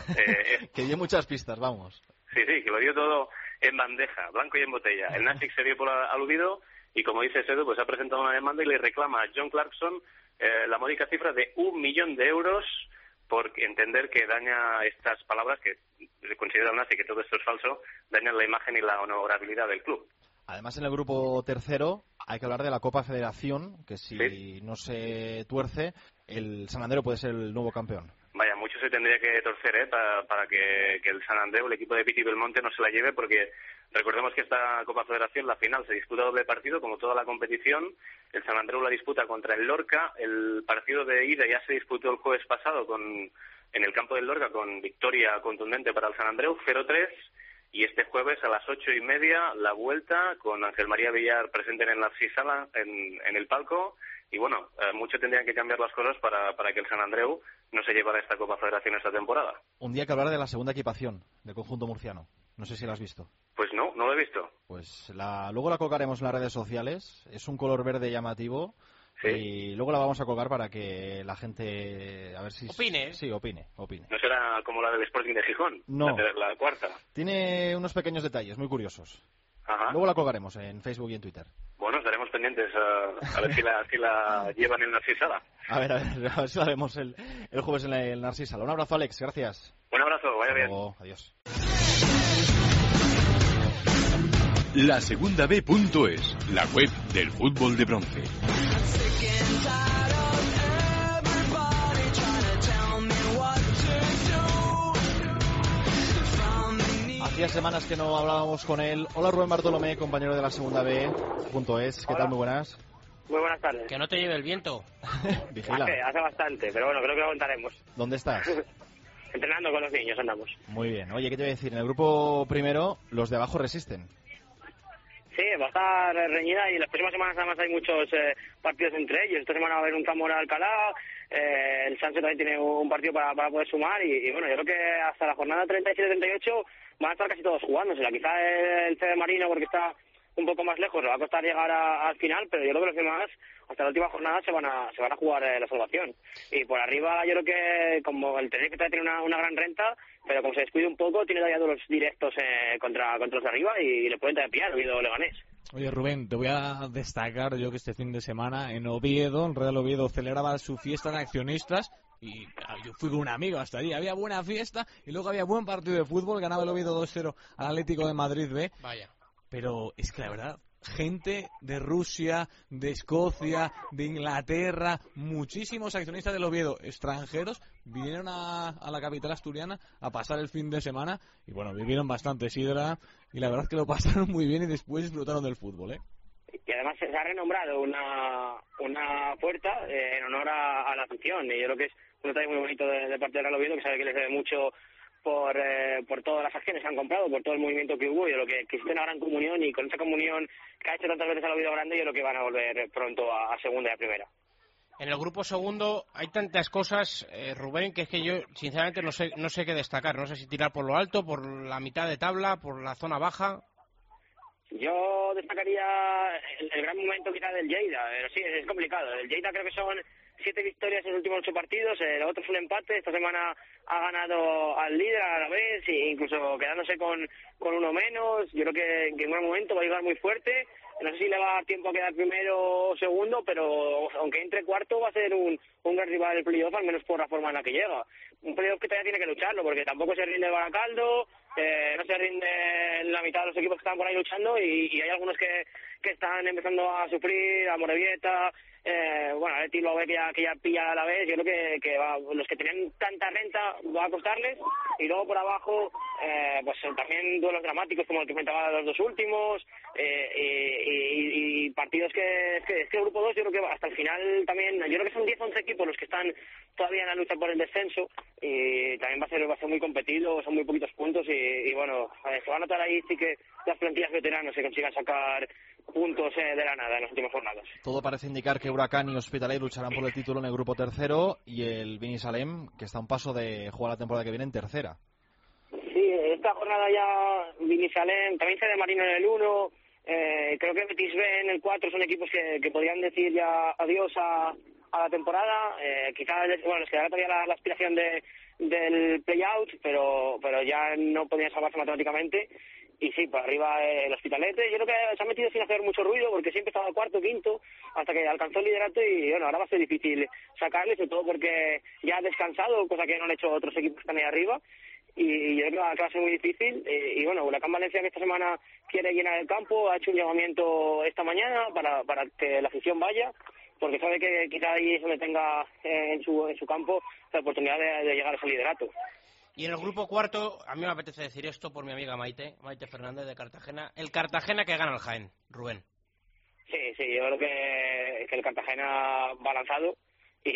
Eh, es... Que dio muchas pistas, vamos. Sí, sí, que lo dio todo en bandeja, blanco y en botella. El Nastic se dio por aludido y, como dice Sedu, pues ha presentado una demanda y le reclama a John Clarkson eh, la módica cifra de un millón de euros por entender que daña estas palabras, que considera el Nastic que todo esto es falso, dañan la imagen y la honorabilidad del club. Además, en el grupo tercero hay que hablar de la Copa Federación, que si Sí. no se tuerce, el San Andreu puede ser el nuevo campeón. Vaya, mucho se tendría que torcer ¿eh? para, para que, que el San Andreu, el equipo de Piti Belmonte, no se la lleve, porque recordemos que esta Copa Federación, la final, se disputa doble partido, como toda la competición. El San Andreu la disputa contra el Lorca. El partido de ida ya se disputó el jueves pasado con, en el campo del Lorca, con victoria contundente para el San Andreu, cero tres. Y este jueves a las ocho y media la vuelta con Ángel María Villar presente en el Narcisala, en, en el palco. Y bueno, eh, mucho tendrían que cambiar las cosas para, para que el San Andreu no se llevara esta Copa Federación esta temporada. Un día hay que hablar de la segunda equipación del conjunto murciano. No sé si la has visto. Pues no, no lo he visto. Pues la, luego la colgaremos en las redes sociales. Es un color verde llamativo. Sí. Y luego la vamos a colgar para que la gente, a ver si... Opine. Sí, opine, opine. ¿No será como la del Sporting de Gijón? No. La, la cuarta. Tiene unos pequeños detalles muy curiosos. Ajá. Luego la colgaremos en Facebook y en Twitter. Bueno, estaremos pendientes a, a ver si la, si la llevan en Narcisala. A ver, a ver, a ver si la vemos el, el jueves en el Narcisala. Un abrazo, Alex, gracias. Un abrazo, vaya bien. Luego, adiós. La segunda B punto es, la web del fútbol de bronce. Hacía semanas que no hablábamos con él. Hola, Rubén Bartolomé, compañero de la segunda B punto es. ¿Qué Hola. tal? Muy buenas. Muy buenas tardes. Que no te lleve el viento. Vigila. Hace, hace bastante, pero bueno, creo que lo aguantaremos. ¿Dónde estás? Entrenando con los niños andamos. Muy bien. Oye, ¿qué te voy a decir? En el grupo primero, los de abajo resisten. Sí, va a estar reñida y las próximas semanas además hay muchos eh, partidos entre ellos. Esta semana va a haber un Zamora-Alcalá, eh, el Sanse también tiene un partido para, para poder sumar y, y bueno, yo creo que hasta la jornada treinta y siete treinta y ocho van a estar casi todos jugándosela. Quizá el C D Marino, porque está un poco más lejos, le va a costar llegar a, al final, pero yo creo que los demás hasta la última jornada se van a se van a jugar eh, la salvación. Y por arriba yo creo que como el Tenerife tiene una, una gran renta, pero como se descuide un poco, tiene todavía dos directos eh, contra, contra los de arriba y le pueden todavía pillar, Oviedo Leganés. Oye, Rubén, te voy a destacar yo que este fin de semana en Oviedo, el Real Oviedo celebraba su fiesta de accionistas y yo fui con un amigo hasta allí, había buena fiesta y luego había buen partido de fútbol, ganaba el Oviedo dos cero al Atlético de Madrid B. Vaya. Pero es que la verdad, gente de Rusia, de Escocia, de Inglaterra, muchísimos accionistas del Oviedo extranjeros vinieron a, a la capital asturiana a pasar el fin de semana y bueno, vivieron bastante sidra y la verdad es que lo pasaron muy bien y después disfrutaron del fútbol, ¿eh? Y además se ha renombrado una una puerta eh, en honor a, a la afición y yo creo que es un detalle muy bonito de, de parte del Real Oviedo, que sabe que les debe mucho por eh, por todas las acciones que han comprado, por todo el movimiento que hubo y de lo que, que existe una gran comunión y con esa comunión que ha hecho tantas veces al Oviedo grande yo creo que van a volver pronto a, a segunda y a primera. En el grupo segundo hay tantas cosas, eh, Rubén, que es que yo sinceramente no sé no sé qué destacar, no sé si tirar por lo alto, por la mitad de tabla, por la zona baja. Yo destacaría el, el gran momento quizá del Lleida, pero sí, es, es complicado. El Lleida creo que son siete victorias en los últimos ocho partidos, el otro es un empate, esta semana ha ganado al líder a la vez, e incluso quedándose con, con uno menos. Yo creo que, que en un momento va a llegar muy fuerte, no sé si le va a dar tiempo a quedar primero o segundo, pero aunque entre cuarto va a ser un, un gran rival del playoff, al menos por la forma en la que llega. Un playoff que todavía tiene que lucharlo, porque tampoco se rinde el Baracaldo, eh, no se rinde la mitad de los equipos que están por ahí luchando y, y hay algunos que, que están empezando a sufrir, a Morevieta, eh, bueno, a Leti lo ve que ya, que ya pilla a la vez. Yo creo que, que va, los que tenían tanta renta va a costarles y luego por abajo eh, pues también duelos dramáticos como el que enfrentaba los dos últimos eh, y, y, y partidos que, que este grupo dos yo creo que hasta el final también, yo creo que son diez once equipos los que están todavía en la lucha por el descenso y también va a ser va a ser muy competido, son muy poquitos puntos y, y bueno, se va a notar ahí sí que las plantillas veteranos se consigan sacar puntos eh, de la nada en las últimas jornadas. Todo parece indicar que Huracán y Hospitalet lucharán por el título en el grupo tercero y el Bini Salem, que está a un paso de jugar la temporada que viene en tercera. Sí, esta jornada ya Bini Salem, también C D Marino en el uno, eh, creo que Betis B en el cuatro son equipos que, que podrían decir ya adiós a, a la temporada. Eh, quizás bueno, les quedará todavía la, la aspiración de, del play-out, pero, pero ya no podrían salvarse matemáticamente. Y sí, por arriba eh, el Hospitalete, yo creo que se ha metido sin hacer mucho ruido porque siempre estaba cuarto, quinto, hasta que alcanzó el liderato y bueno, ahora va a ser difícil sacarle, sobre todo porque ya ha descansado, cosa que no han hecho otros equipos que están ahí arriba, y yo creo que va a ser muy difícil. Y, y bueno, Huracán Valencia, que esta semana quiere llenar el campo, ha hecho un llamamiento esta mañana para, para que la afición vaya, porque sabe que quizá ahí es donde tenga eh, en su en su campo la oportunidad de, de llegar a ese liderato. Y en el grupo cuarto, a mí me apetece decir esto por mi amiga Maite, Maite Fernández de Cartagena, el Cartagena que gana el Jaén, Rubén. Sí, sí, yo creo que, que el Cartagena va lanzado y,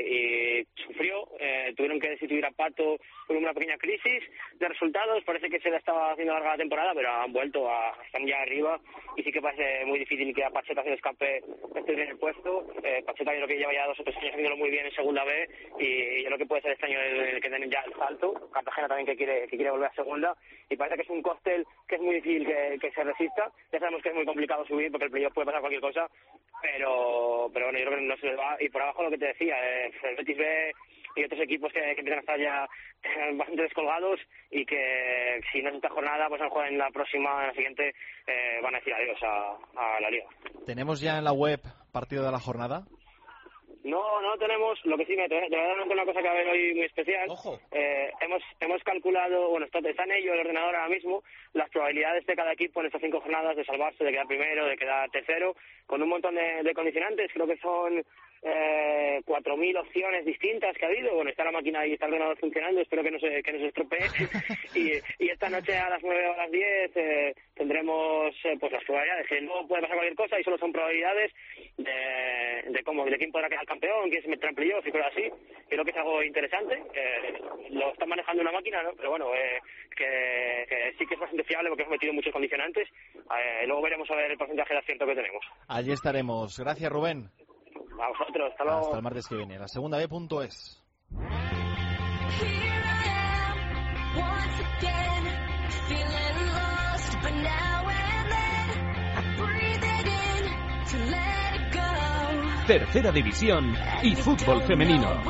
y sufrió, eh, tuvieron que destituir a Pato por una pequeña crisis de resultados, parece que se le estaba haciendo larga la temporada, pero han vuelto a estar ya arriba y sí que parece muy difícil que a Pacheta se le escape este en el puesto. eh, Pacheta yo creo que lleva ya dos o tres años haciéndolo muy bien en segunda B y yo creo que puede ser este año el, el que den ya el salto. Cartagena también que quiere que quiere volver a segunda y parece que es un cóctel que es muy difícil que, que se resista. Ya sabemos que es muy complicado subir porque el playoff puede pasar cualquier cosa, pero pero bueno, yo creo que no se les va. Y por abajo lo que te decía, eh, el Betis B y otros equipos que, que empiezan a estar ya eh, bastante descolgados y que si no es esta jornada, pues a lo mejor en la próxima, en la siguiente, eh, van a decir adiós a, a la liga. ¿Tenemos ya en la web partido de la jornada? No, no tenemos. Lo que sí me te voy a dar una cosa que va a haber hoy muy especial. Ojo. Eh, hemos hemos calculado, bueno, está, está en ello el ordenador ahora mismo, las probabilidades de cada equipo en estas cinco jornadas de salvarse, de quedar primero, de quedar tercero, con un montón de, de condicionantes. Creo que son eh, cuatro mil opciones distintas que ha habido. Bueno, está la máquina y está el ordenador funcionando, espero que no se, que no se estropee. y, y esta noche a las nueve o a las diez eh, tendremos eh, pues las probabilidades, que no puede pasar cualquier cosa y solo son probabilidades. de, de cómo, de quién podrá quedar campeón, quién se meterá en playoff y cosas así. Creo que es algo interesante, eh, lo está manejando una máquina, ¿no? Pero bueno, eh, que, que sí que es bastante fiable porque hemos metido muchos condicionantes. Eh, luego veremos a ver el porcentaje de acierto que tenemos. Allí estaremos. Gracias, Rubén. A vosotros, hasta luego. Hasta el martes que viene. La segunda B punto es. Tercera división y fútbol femenino.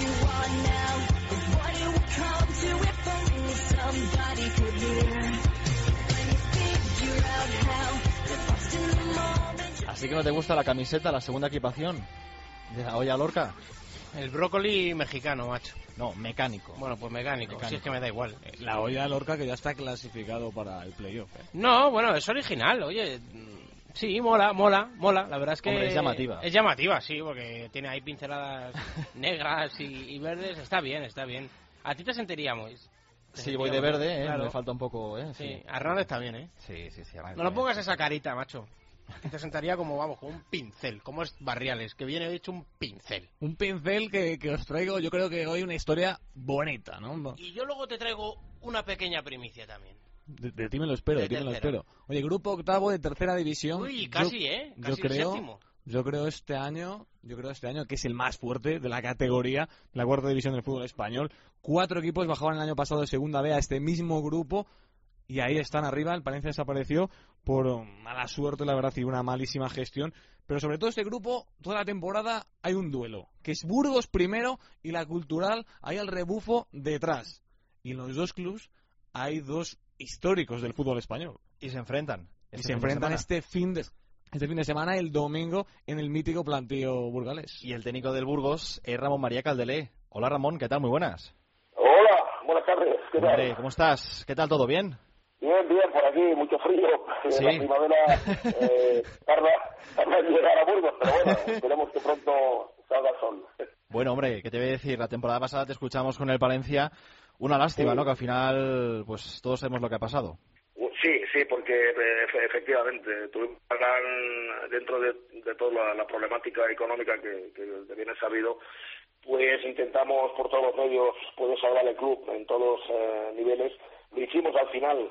Así que no te gusta la camiseta, la segunda equipación de la olla Lorca. El brócoli mexicano, macho. No, mecánico. Bueno, pues mecánico, mecánico. Si es que me da igual. La olla Lorca que ya está clasificado para el playoff, ¿eh? No, bueno, es original, oye. Sí, mola, mola, mola. La verdad es que... Hombre, es llamativa. Es llamativa, sí, porque tiene ahí pinceladas negras y, y verdes. Está bien, está bien. A ti te sentiríamos. Te sí, voy de verde, ¿eh? Claro. Me falta un poco, ¿eh? Sí, sí. Arran está bien, ¿eh? Sí, sí, sí. No lo pongas esa carita, macho. Que te sentaría como, vamos, como un pincel, como es Barriales, que viene hecho un pincel. Un pincel que, que os traigo, yo creo que hoy una historia bonita, ¿no? Y yo luego te traigo una pequeña primicia también. De, de ti me lo espero, de, de ti me lo espero. Oye, grupo octavo de tercera división. Uy, casi, yo, ¿eh? Casi yo creo, séptimo. Yo creo este año, yo creo este año que es el más fuerte de la categoría, la cuarta división del fútbol español. Cuatro equipos bajaban el año pasado de segunda B a este mismo grupo. Y ahí están arriba, el Palencia desapareció por mala suerte, la verdad, y una malísima gestión. Pero sobre todo este grupo, toda la temporada hay un duelo, que es Burgos primero y la Cultural hay al rebufo detrás. Y en los dos clubs hay dos históricos del fútbol español. Y se enfrentan. Este y se enfrentan este fin de este fin de semana, el domingo, en el mítico plantío burgalés. Y el técnico del Burgos es Ramón María Caldelé. Hola Ramón, ¿qué tal? Muy buenas. Hola, buenas tardes. ¿Qué tal? Hombre, ¿cómo estás? ¿Qué tal? ¿Todo bien? Bien, bien, por aquí, mucho frío. Sí. La primavera eh, tarda, tarda en llegar a Burgos, pero bueno, esperemos que pronto salga el sol. Bueno, hombre, ¿qué te voy a decir? La temporada pasada te escuchamos con el Palencia. Una lástima, sí. ¿no? Que al final, pues todos sabemos lo que ha pasado. Sí, sí, porque efectivamente tuvimos gran, dentro de, de toda la, la problemática económica que, que de bien es sabido, pues intentamos por todos los medios poder salvar el club en todos los eh, niveles. Lo hicimos al final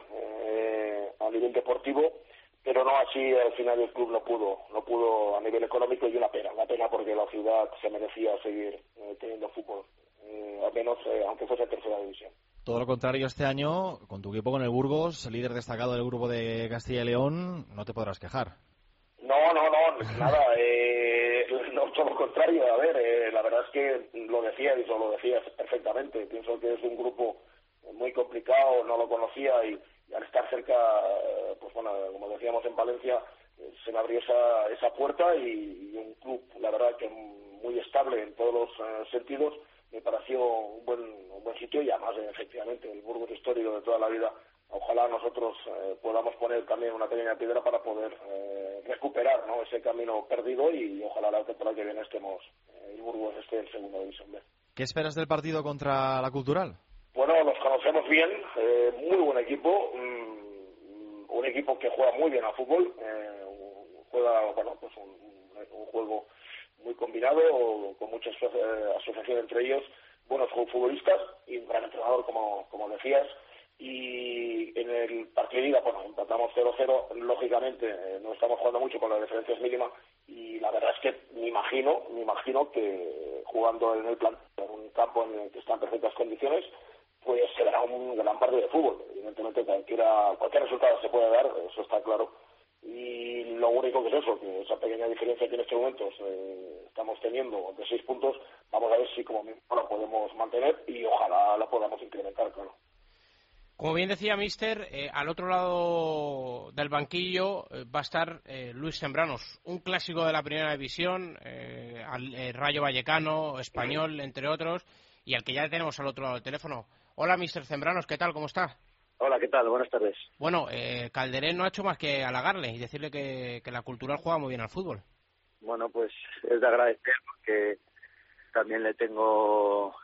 eh, a nivel deportivo, pero no así al final el club no pudo, no pudo a nivel económico y una pena, una pena porque la ciudad se merecía seguir eh, teniendo fútbol, eh, al menos eh, aunque fuese tercera división. Todo lo contrario este año, con tu equipo, con el Burgos, líder destacado del grupo de Castilla y León, no te podrás quejar. No, no, no, nada, eh, no, todo lo contrario, a ver, eh, la verdad es que lo decías y lo decías perfectamente, pienso que es un grupo muy complicado, no lo conocía y, y al estar cerca, pues bueno, como decíamos en Palencia, se me abrió esa, esa puerta y, y un club, la verdad que muy estable en todos los uh, sentidos, me pareció un buen, un buen sitio y además, eh, efectivamente, el Burgos histórico de toda la vida, ojalá nosotros eh, podamos poner también una pequeña piedra para poder eh, recuperar, ¿no?, ese camino perdido y ojalá la temporada que viene estemos, eh, el Burgos esté en segunda división B. ¿Qué esperas del partido contra la Cultural? Bueno, los conocemos bien, eh, muy buen equipo, um, un equipo que juega muy bien al fútbol, eh, juega, bueno, pues un, un juego muy combinado, con mucha eh, asociación entre ellos, buenos futbolistas y un gran entrenador, como, como decías, y en el partido de ida, bueno, empatamos cero cero, lógicamente eh, no estamos jugando mucho con las diferencias mínimas y la verdad es que me imagino, me imagino que jugando en el plan, en un campo en el que están en perfectas condiciones, pues será un gran partido de fútbol. Evidentemente cualquiera, cualquier resultado se puede dar, eso está claro. Y lo único que es eso, que esa pequeña diferencia que en estos momentos eh, estamos teniendo de seis puntos, vamos a ver si como mismo la podemos mantener y ojalá la podamos incrementar, claro. Como bien decía Mister, eh, al otro lado del banquillo eh, va a estar eh, Luis Sembranos, un clásico de la primera división, eh, al, eh, Rayo Vallecano, Español, entre otros, y al que ya tenemos al otro lado del teléfono. Hola, Mister Sembranos, ¿qué tal? ¿Cómo está? Hola, ¿qué tal? Buenas tardes. Bueno, eh, Calderé no ha hecho más que halagarle y decirle que, que la Cultural juega muy bien al fútbol. Bueno, pues es de agradecer porque también le tengo...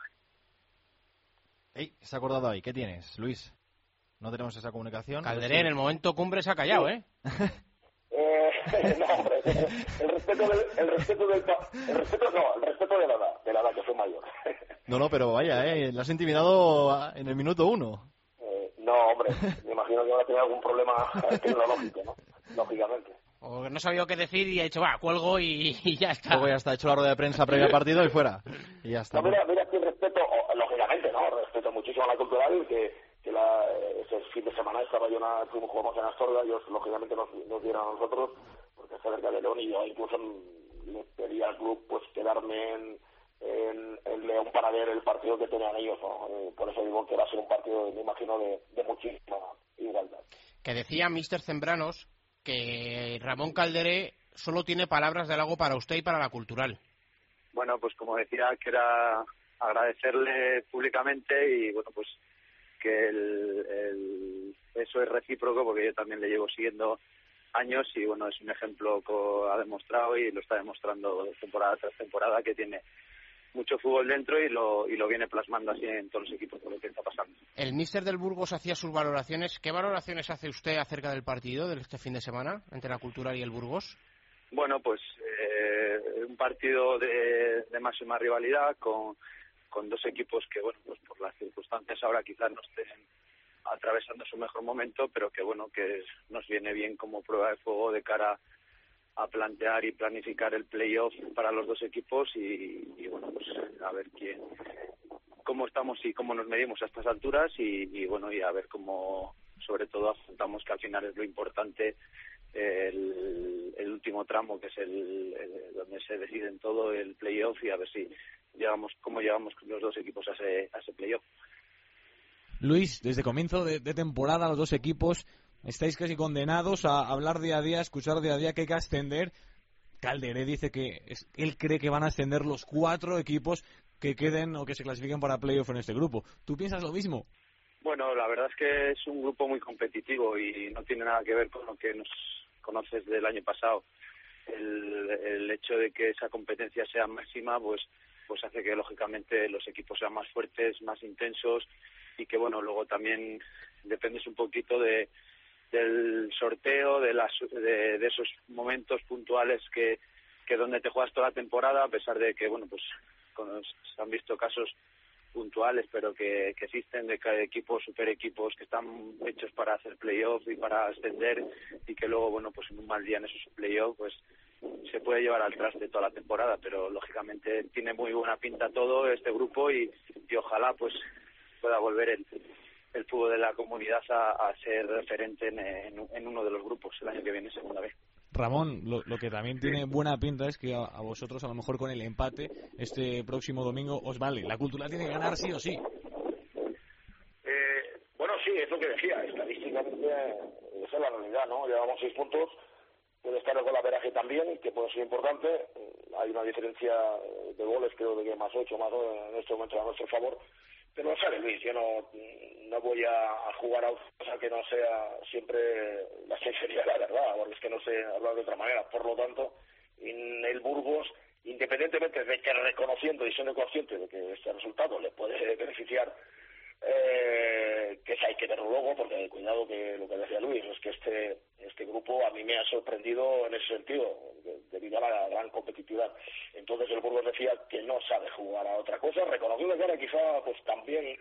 Ey, se ha acordado ahí. ¿Qué tienes, Luis? No tenemos esa comunicación. Calderé, en el momento cumbre se ha callado, ¿eh? eh no, hombre, el respeto del, el respeto del, el respeto no, el respeto de la edad, de la edad que soy mayor. No, no, pero vaya, eh, le has intimidado en el minuto uno. Eh, no, hombre, me imagino que va a tener algún problema tecnológico, ¿no? Lógicamente. O no sabía qué decir y ha dicho, va, cuelgo y, y ya está. Luego ya está, hecho la rueda de prensa previa al partido y fuera. Y ya está. No, mira, mira, que respeto, o, lógicamente, ¿no? Respeto muchísimo a la cultural, que, que la, ese fin de semana estaba yo, una, fuimos, jugamos en Astorga, ellos lógicamente nos, nos dieron a nosotros, porque es cerca de León, y yo incluso le pedí al club pues quedarme en, en, en León para ver el partido que tenían ellos, ¿no? Eh, por eso digo que va a ser un partido, me imagino, de, de muchísima igualdad. Que decía míster Zembranos que Ramón Calderé solo tiene palabras de halago para usted y para la cultural. Bueno, pues como decía, que era agradecerle públicamente y bueno, pues que el, el, eso es recíproco porque yo también le llevo siguiendo años y bueno, es un ejemplo que ha demostrado y lo está demostrando temporada tras temporada que tiene mucho fútbol dentro y lo y lo viene plasmando así en todos los equipos por lo que está pasando. El míster del Burgos hacía sus valoraciones. ¿Qué valoraciones hace usted acerca del partido de este fin de semana entre la Cultural y el Burgos? Bueno, pues eh, un partido de, de máxima rivalidad con, con dos equipos que, bueno, pues por las circunstancias ahora quizás no estén atravesando su mejor momento, pero que, bueno, que nos viene bien como prueba de fuego de cara a plantear y planificar el playoff para los dos equipos y, y bueno, pues a ver quién, cómo estamos y cómo nos medimos a estas alturas y, y bueno, y a ver cómo, sobre todo, afrontamos que al final es lo importante el, el último tramo, que es el, el donde se deciden todo el playoff y a ver si llegamos, cómo llegamos los dos equipos a ese, a ese playoff. Luis, desde comienzo de, de temporada los dos equipos estáis casi condenados a hablar día a día, a escuchar día a día que hay que ascender. Calderé dice que es, él cree que van a ascender los cuatro equipos que queden o que se clasifiquen para playoff en este grupo. ¿Tú piensas lo mismo? Bueno, la verdad es que es un grupo muy competitivo y no tiene nada que ver con lo que nos conoces del año pasado. El, el hecho de que esa competencia sea máxima, pues, pues hace que lógicamente los equipos sean más fuertes, más intensos y que bueno, luego también dependes un poquito de del sorteo, de, las, de, de esos momentos puntuales que, que donde te juegas toda la temporada, a pesar de que, bueno, pues con, se han visto casos puntuales, pero que, que existen de cada equipo, super equipos que están hechos para hacer playoff y para ascender y que luego, bueno, pues en un mal día en esos playoff, pues se puede llevar al traste toda la temporada, pero lógicamente tiene muy buena pinta todo este grupo y, y ojalá pues pueda volver el el fútbol de la comunidad a, a ser referente en, en, en uno de los grupos el año que viene, segunda vez. Ramón, lo, lo que también tiene buena pinta es que a, a vosotros, a lo mejor con el empate, este próximo domingo os vale. La Cultural tiene que ganar sí o sí. Eh, bueno, sí, es lo que decía. Estadísticamente, esa es la realidad, ¿no? Llevamos seis puntos, puede estar el golaveraje también, que puede ser importante. Hay una diferencia de goles, creo de que más ocho, más nueve en este momento a nuestro favor. Pero no sabe, Luis, yo no, no voy a, a jugar a otra cosa que no sea siempre la sinceridad, la verdad, porque es que no sé hablar de otra manera. Por lo tanto, en el Burgos, independientemente de que reconociendo y siendo consciente de que este resultado le puede beneficiar, eh, que hay que verlo luego, porque cuidado que lo que decía Luis, es que este este grupo a mí me ha sorprendido en ese sentido, de, debido a la gran competitividad. Entonces el Burgos decía que no sabe jugar a otra cosa, reconociendo que ahora quizá pues también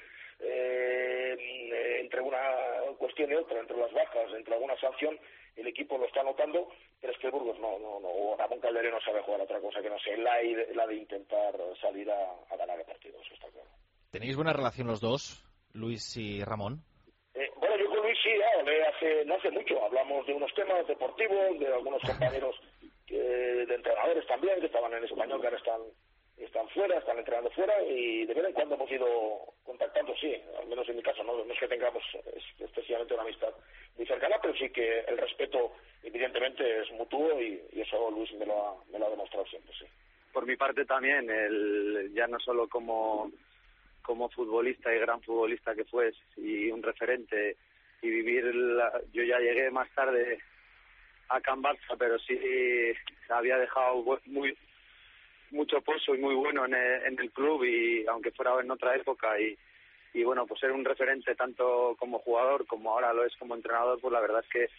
eh, entre una cuestión y otra, entre las bajas, entre alguna sanción, el equipo lo está notando, pero es que el Burgos no, no, no, o Ramón Calderé no sabe jugar a otra cosa que no sea la, la de intentar salir a, a ganar el partido, eso está claro. ¿Tenéis buena relación los dos, Luis y Ramón? Eh, bueno, yo con Luis sí, hablé hace, no hace mucho, hablamos de unos temas deportivos, de algunos compañeros que, de entrenadores también, que estaban en español, que ahora están, están fuera, están entrenando fuera, y de vez en cuando hemos ido contactando, sí, al menos en mi caso, no, no es que tengamos excesivamente una amistad muy cercana, pero sí que el respeto evidentemente es mutuo y, y eso Luis me lo, ha, me lo ha demostrado siempre, sí. Por mi parte también, el, ya no solo como como futbolista y gran futbolista que fue y un referente y vivir la, yo ya llegué más tarde a Can Barça, pero sí había dejado muy mucho pozo y muy bueno en el, en el club y aunque fuera en otra época y, y bueno, pues ser un referente tanto como jugador como ahora lo es como entrenador, pues la verdad es que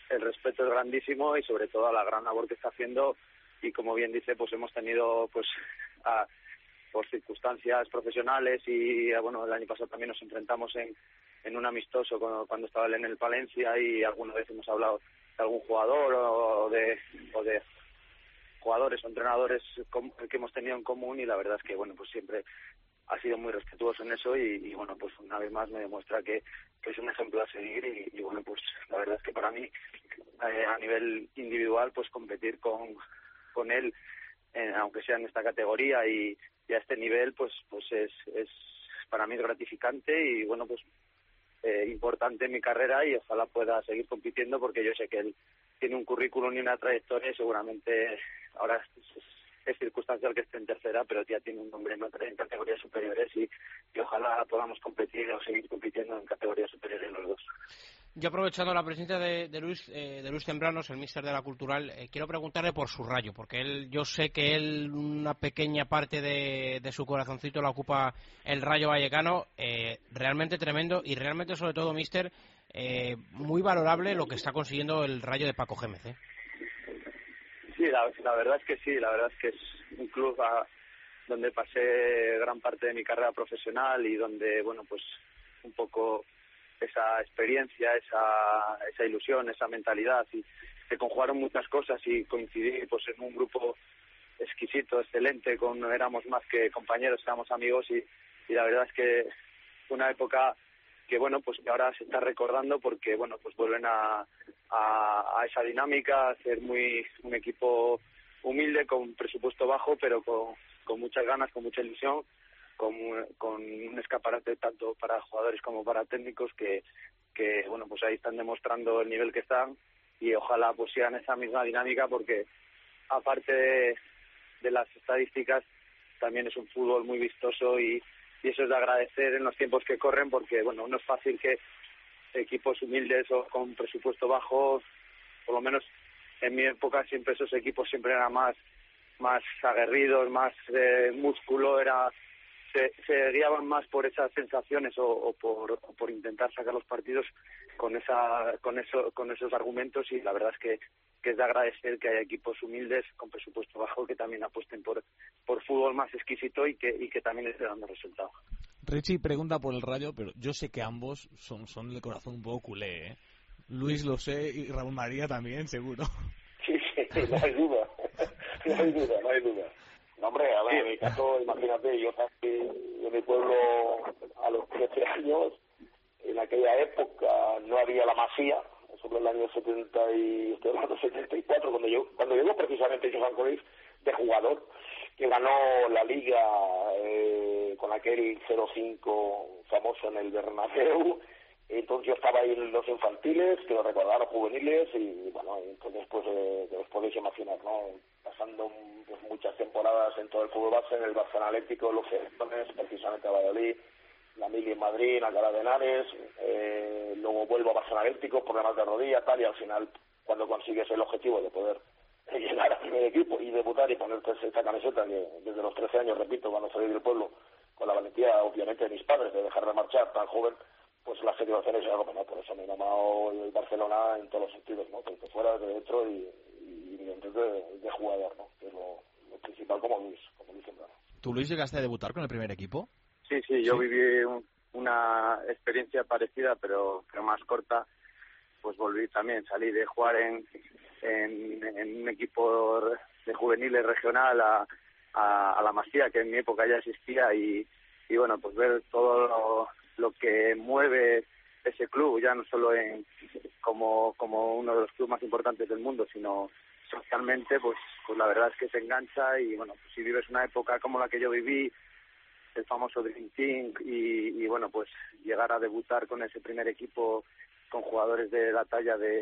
el respeto es grandísimo y sobre todo a la gran labor que está haciendo, y como bien dice, pues hemos tenido pues a, por circunstancias profesionales y bueno, el año pasado también nos enfrentamos en, en un amistoso cuando, cuando estaba él en el Palencia, y alguna vez hemos hablado de algún jugador o de, o de jugadores o entrenadores que hemos tenido en común, y la verdad es que bueno, pues siempre ha sido muy respetuoso en eso, y, y bueno, pues una vez más me demuestra que, que es un ejemplo a seguir, y, y bueno, pues la verdad es que para mí eh, a nivel individual pues competir con, con él, eh, aunque sea en esta categoría y, y a este nivel, pues pues es, es para mí es gratificante y bueno, pues eh, importante en mi carrera, y ojalá pueda seguir compitiendo, porque yo sé que él tiene un currículum y una trayectoria, y seguramente ahora es, es circunstancial que esté en tercera, pero ya tiene un nombre en categorías superiores, y, y ojalá podamos competir o seguir compitiendo en categorías superiores los dos. Yo, aprovechando la presencia de, de Luis eh, de Luis Tembranos, el míster de la Cultural, eh, quiero preguntarle por su Rayo, porque él, yo sé que él una pequeña parte de, de su corazoncito la ocupa el Rayo Vallecano, eh, realmente tremendo, y realmente, sobre todo, míster, eh, muy valorable lo que está consiguiendo el Rayo de Paco Gémez, ¿eh? Sí, la, la verdad es que sí, la verdad es que es un club a, donde pasé gran parte de mi carrera profesional, y donde, bueno, pues un poco esa experiencia, esa esa ilusión, esa mentalidad, y se conjugaron muchas cosas, y coincidí pues en un grupo exquisito, excelente, con éramos más que compañeros, éramos amigos, y, y la verdad es que fue una época que bueno, pues que ahora se está recordando, porque bueno, pues vuelven a, a, a esa dinámica, a ser muy un equipo humilde, con presupuesto bajo, pero con, con muchas ganas, con mucha ilusión, con, con un escaparate tanto para jugadores como para técnicos, que, que bueno, pues ahí están demostrando el nivel que están, y ojalá pues sigan esa misma dinámica, porque aparte de, de las estadísticas, también es un fútbol muy vistoso, y y eso es de agradecer en los tiempos que corren, porque bueno, no es fácil que equipos humildes o con presupuesto bajo, por lo menos en mi época siempre esos equipos siempre eran más más aguerridos, más eh, músculo, era se, se guiaban más por esas sensaciones o, o por o por intentar sacar los partidos con esa con eso con esos argumentos, y la verdad es que que es de agradecer que haya equipos humildes con presupuesto bajo que también apuesten por por fútbol más exquisito, y que y que también esté dando resultados. Richie pregunta por el Rayo, pero yo sé que ambos son son de corazón un poco culé, ¿eh? Luis lo sé, y Raúl María también, seguro. Sí, sí, no hay duda, no hay duda, no hay duda. No, hombre, a ver, en mi caso, imagínate, yo casi en mi pueblo a los trece años, en aquella época no había la Masía, sobre el año setenta y estoy hablando setenta y cuatro, cuando yo cuando llegó precisamente Johan Cruyff de jugador, que ganó la Liga eh, con aquel cero cinco famoso en el Bernabéu. Entonces yo estaba ahí en los infantiles, que lo recordaron, juveniles, y bueno, entonces pues eh, os podéis imaginar, ¿no? Pasando pues, muchas temporadas en todo el fútbol base, en el Barcelona Atlético, los selecciones, precisamente a Valladolid, la Mili en Madrid, Alcalá de Henares, eh, luego vuelvo a Barcelona Atlético, problemas de rodilla, tal, y al final, cuando consigues el objetivo de poder llegar al primer equipo y debutar y ponerte esta camiseta, que desde los trece años, repito, cuando salí del pueblo, con la valentía, obviamente, de mis padres, de dejar de marchar tan joven, pues la satisfacción es algo que no, por eso me he llamado el Barcelona en todos los sentidos, ¿no? Desde fuera, desde dentro y, y evidentemente de, de jugador, ¿no? Que es lo, lo principal, como Luis, como Luis Temprano. ¿Tú, Luis, llegaste a debutar con el primer equipo? Sí, sí, yo ¿Sí? viví un, una experiencia parecida, pero, pero más corta. Pues volví también, salí de jugar en, en, en un equipo de juveniles regional a, a, a la Masía, que en mi época ya existía, y, y bueno, pues ver todo lo, lo que mueve ese club, ya no solo en como, como uno de los clubes más importantes del mundo, sino socialmente, pues, pues la verdad es que te engancha, y bueno, pues si vives una época como la que yo viví, el famoso Dream Team, y, y bueno, pues llegar a debutar con ese primer equipo, con jugadores de la talla de,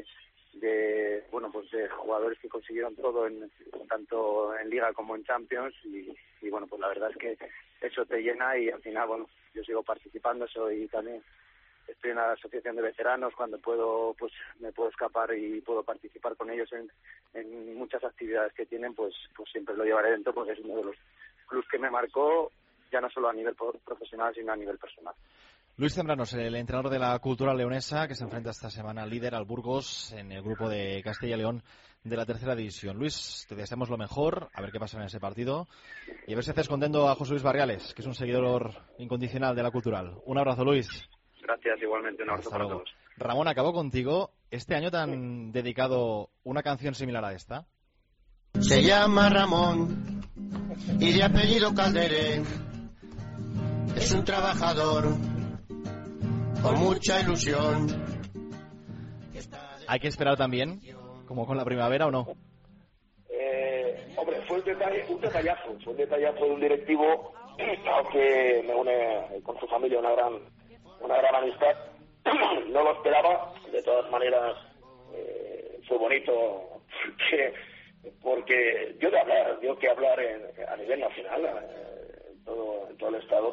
de bueno, pues de jugadores que consiguieron todo en tanto en Liga como en Champions, y, y bueno, pues la verdad es que eso te llena, y al final, bueno, yo sigo participando, soy también estoy en la asociación de veteranos, cuando puedo, pues me puedo escapar y puedo participar con ellos en, en muchas actividades que tienen, pues pues siempre lo llevaré dentro, porque es uno de los clubes que me marcó, ya no solo a nivel profesional, sino a nivel personal. Luis Zembranos, el entrenador de la Cultural Leonesa, que se enfrenta esta semana al líder, al Burgos, en el grupo de Castilla y León de la tercera división. Luis, te deseamos lo mejor, a ver qué pasa en ese partido y a ver si haces contento a José Luis Barriales, que es un seguidor incondicional de la Cultural. Un abrazo, Luis. Gracias, igualmente, un abrazo Hasta para luego. todos. Ramón, acabo contigo. ¿Este año te han dedicado una canción similar a esta? Se llama Ramón y de apellido Calderé. Es un trabajador con mucha ilusión. ¿Hay que esperar también, como con la primavera, o no? Eh, hombre, fue un, detalle, un detallazo, fue un detallazo de un directivo que me une con su familia una gran, una gran amistad. No lo esperaba, de todas maneras eh, fue bonito que, porque yo de hablar, yo que hablar en, a nivel nacional, eh, en, todo, en todo el estado.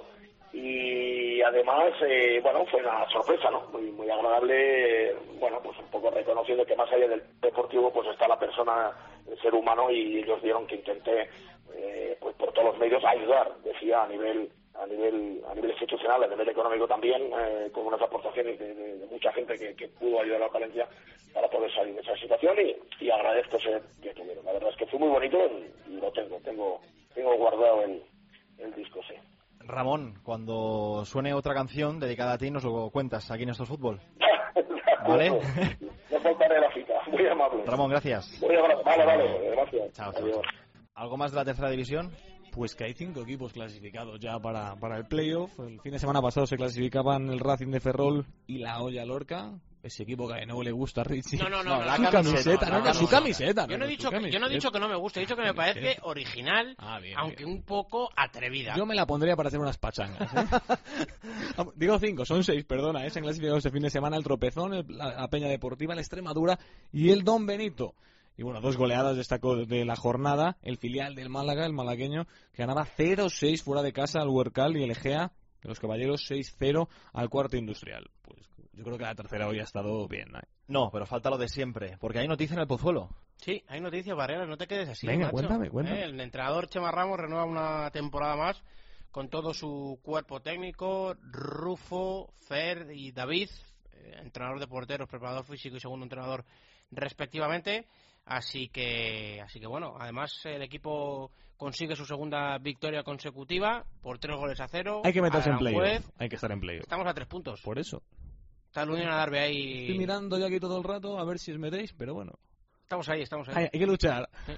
Y además, eh, bueno, fue una sorpresa, ¿no? Muy, muy agradable, eh, bueno, pues un poco reconociendo que más allá del deportivo, pues está la persona, el ser humano, y ellos vieron que intenté, eh, pues por todos los medios, ayudar, decía, a nivel a nivel a nivel institucional, a nivel económico también, eh, con unas aportaciones de, de, de mucha gente que, que pudo ayudar a la Valencia para poder salir de esa situación, y, y agradezco ese que tuvieron. La verdad es que fue muy bonito y, y lo tengo, tengo tengo guardado el, el disco, sí. Ramón, cuando suene otra canción dedicada a ti, nos lo cuentas aquí en Esto es Fútbol. ¿Vale? No faltaré la cita, muy amable. Ramón, gracias. Muy amable. Vale, vale, gracias. Chao, chao, chao. ¿Algo más de la tercera división? Pues que hay cinco equipos clasificados ya para, para el playoff. El fin de semana pasado se clasificaban el Racing de Ferrol y la Olla Lorca. Ese equipo que no le gusta a Richie. No, no, no, no, la no, camiseta, no, no, no, no, su camiseta. Yo no he dicho que, yo no he dicho que no me guste, he dicho que me parece original, ah, bien, aunque bien. un poco atrevida. Yo me la pondría para hacer unas pachangas, ¿eh? Digo cinco, son seis, perdona, ¿eh? Se han clasificado este fin de semana el Tropezón, el, la, la Peña Deportiva, el Extremadura y el Don Benito. Y bueno, dos goleadas destacó de la jornada, el filial del Málaga, el malagueño, que ganaba cero seis fuera de casa al Huercal, y el Egea, de los Caballeros, seis cero al Cuarto Industrial. Pues yo creo que la tercera hoy ha estado bien, ¿eh? No, pero falta lo de siempre, porque hay noticia en el Pozuelo. Sí, hay noticias, Barreras, no te quedes así. Venga, macho. cuéntame, cuéntame. Eh, el entrenador Chema Ramos renueva una temporada más con todo su cuerpo técnico, Rufo, Fer y David, eh, entrenador de porteros, preparador físico y segundo entrenador respectivamente. Así que, así que bueno, además el equipo consigue su segunda victoria consecutiva por tres goles a cero. Hay que meterse en Aranjuez. playoff, hay que estar en playoff. Estamos a tres puntos. Por eso. Está el Unión Adarve ahí. Estoy mirando yo aquí todo el rato a ver si os metéis, pero bueno. Estamos ahí, estamos ahí. Hay, hay que luchar. Sí.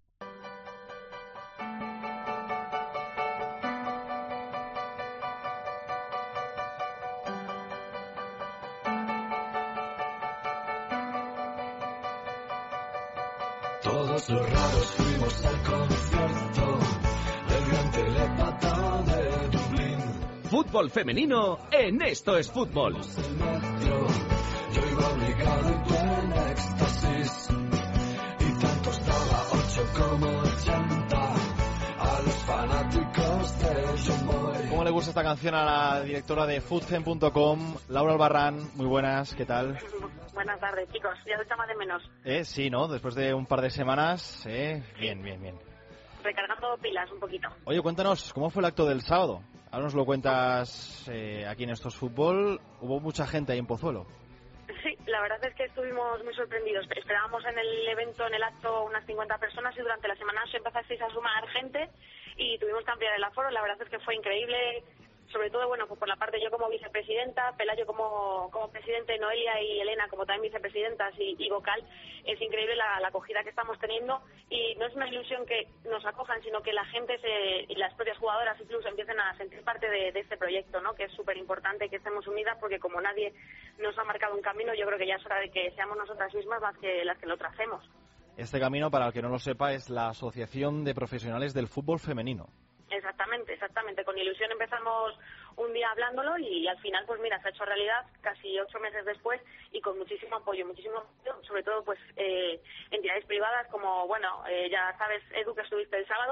Todos los raros fuimos al concierto del gran telepata de Dublín. Fútbol femenino en Esto es Fútbol. El metro, yo iba obligado y en éxtasis, y tanto estaba ocho como ochenta a los fanáticos de John Boy. ¿Cómo le gusta esta canción a la directora de foodfen punto com, Laura Albarrán? Muy buenas, ¿qué tal? Buenas tardes, chicos. Ya os echaba de menos. Eh, sí, ¿no? Después de un par de semanas, eh, bien, bien, bien. Recargando pilas un poquito. Oye, cuéntanos, ¿cómo fue el acto del sábado? Ahora nos lo cuentas eh, aquí en Estos Fútbol. Hubo mucha gente ahí en Pozuelo. Sí, la verdad es que estuvimos muy sorprendidos. Esperábamos en el evento, en el acto, unas cincuenta personas y durante la semana se empezasteis a sumar gente y tuvimos que ampliar el aforo. La verdad es que fue increíble. Sobre todo, bueno, pues por la parte yo como vicepresidenta, Pelayo como, como presidente, Noelia y Elena como también vicepresidentas y, y vocal. Es increíble la, la acogida que estamos teniendo y no es una ilusión que nos acojan, sino que la gente se, y las propias jugadoras incluso empiecen a sentir parte de, de este proyecto, ¿no? Que es súper importante que estemos unidas porque como nadie nos ha marcado un camino, yo creo que ya es hora de que seamos nosotras mismas las que, las que lo tracemos. Este camino, para el que no lo sepa, es la Asociación de Profesionales del Fútbol Femenino. Exactamente, exactamente. Con ilusión empezamos un día hablándolo y al final, pues mira, se ha hecho realidad casi ocho meses después y con muchísimo apoyo, muchísimo apoyo, sobre todo pues eh, entidades privadas como, bueno, eh, ya sabes, Edu, que estuviste el sábado,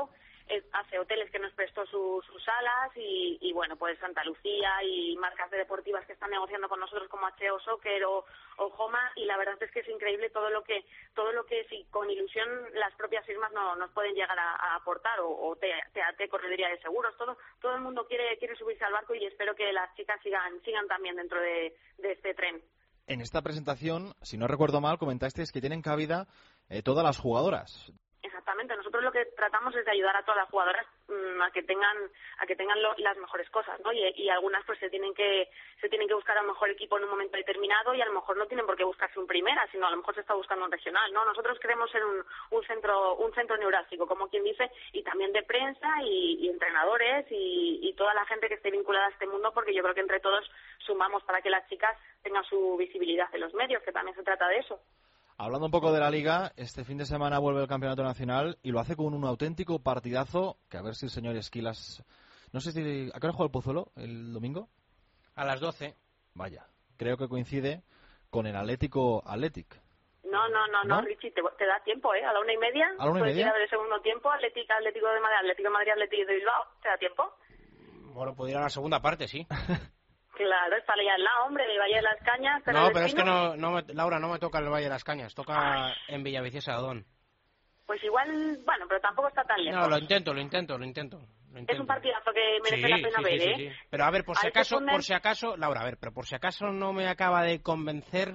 eh, hace hoteles que nos prestó su, sus salas y, y bueno, pues Santa Lucía y marcas de deportivas que están negociando con nosotros como H O Soccer o, o Joma, y la verdad es que es increíble todo lo que todo lo que si con ilusión las propias firmas no nos pueden llegar a, a aportar, o, o T A T, Correduría de Seguros, todo todo el mundo quiere quiere subirse al barco y espero que las chicas sigan sigan también dentro de, de este tren. En esta presentación, si no recuerdo mal, comentasteis que tienen cabida eh, todas las jugadoras. Exactamente, nosotros lo que tratamos es de ayudar a todas las jugadoras mmm, a que tengan a que tengan lo, las mejores cosas, ¿no? Y, y algunas pues se tienen que se tienen que buscar a lo mejor equipo en un momento determinado y a lo mejor no tienen por qué buscarse un primera, sino a lo mejor se está buscando un regional, ¿no? Nosotros queremos ser un, un centro un centro neurálgico, como quien dice, y también de prensa y, y entrenadores y, y toda la gente que esté vinculada a este mundo, porque yo creo que entre todos sumamos para que las chicas tengan su visibilidad en los medios, que también se trata de eso. Hablando un poco de la Liga, este fin de semana vuelve el Campeonato Nacional y lo hace con un auténtico partidazo, que a ver si el señor Esquilas... No sé si... ¿A qué hora juega el Pozuelo el domingo? A las doce. Vaya, creo que coincide con el Atlético Athletic. No, no, no, no, ¿No? Richie, te, te da tiempo, ¿eh? A la una y media. ¿A la una y puedes media? ir a ver el segundo tiempo, Atlético, Atlético de Madrid, Atlético de Madrid, Atlético de Bilbao, ¿te da tiempo? Bueno, puede ir a la segunda parte, sí. Claro, está allá al lado, hombre, del Valle de las Cañas. No, pero es que no, no me, Laura, no me toca el Valle de las Cañas, toca en Villaviciosa de Odón. Pues igual, bueno, pero tampoco está tan lejos. No, lo intento, lo intento, lo intento. Lo intento. Es un partidazo que merece Sí, la pena sí, ver, sí, ¿eh? sí, sí. Pero a ver, por si Ahí se acaso, funden- por si acaso, Laura, a ver, pero por si acaso no me acaba de convencer,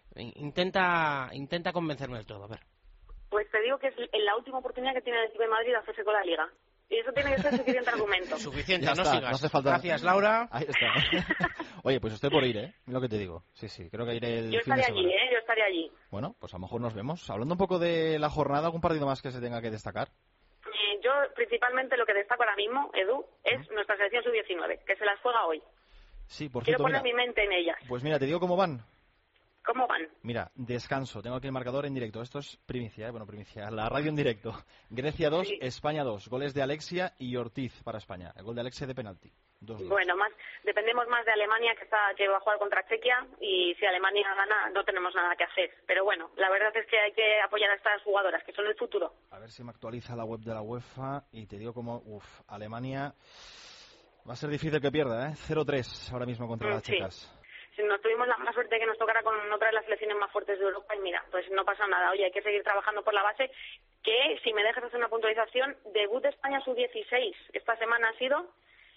intenta, intenta convencerme del todo, a ver. Pues te digo que es la última oportunidad que tiene el Atlético de Madrid de hacerse con la Liga. Y eso tiene que ser suficiente argumento. Suficiente, Ya no está, sigas. no hace falta- Gracias, Laura. Ahí está. Oye, pues estoy por ir, ¿eh? Lo que te digo. Sí, sí, creo que iré el Yo fin de estaré semana. allí, ¿eh? Yo estaré allí. Bueno, pues a lo mejor nos vemos. Hablando un poco de la jornada, ¿algún partido más que se tenga que destacar? Eh, yo, principalmente, lo que destaco ahora mismo, Edu, es nuestra selección sub diecinueve, que se las juega hoy. Sí, por Quiero cierto, poner mira, mi mente en ellas. pues mira, te digo cómo van. ¿Cómo van? Mira, descanso. Tengo aquí el marcador en directo. Esto es primicia, ¿eh? Bueno, primicia. La radio en directo. Grecia dos, Sí. España dos. Goles de Alexia y Ortiz para España. El gol de Alexia de penalti. dos dos. Bueno, más dependemos más de Alemania, que está que va a jugar contra Chequia, y si Alemania gana no tenemos nada que hacer. Pero bueno, la verdad es que hay que apoyar a estas jugadoras, que son el futuro. A ver si me actualiza la web de la UEFA y te digo cómo, uff, Alemania va a ser difícil que pierda, ¿eh? cero tres ahora mismo contra Mm, las sí. checas. Si nos tuvimos la mala suerte de que nos tocara con otra de las selecciones más fuertes de Europa, y mira, pues no pasa nada. Oye, hay que seguir trabajando por la base, que si me dejas hacer una puntualización, debut de España sub dieciséis esta semana ha sido...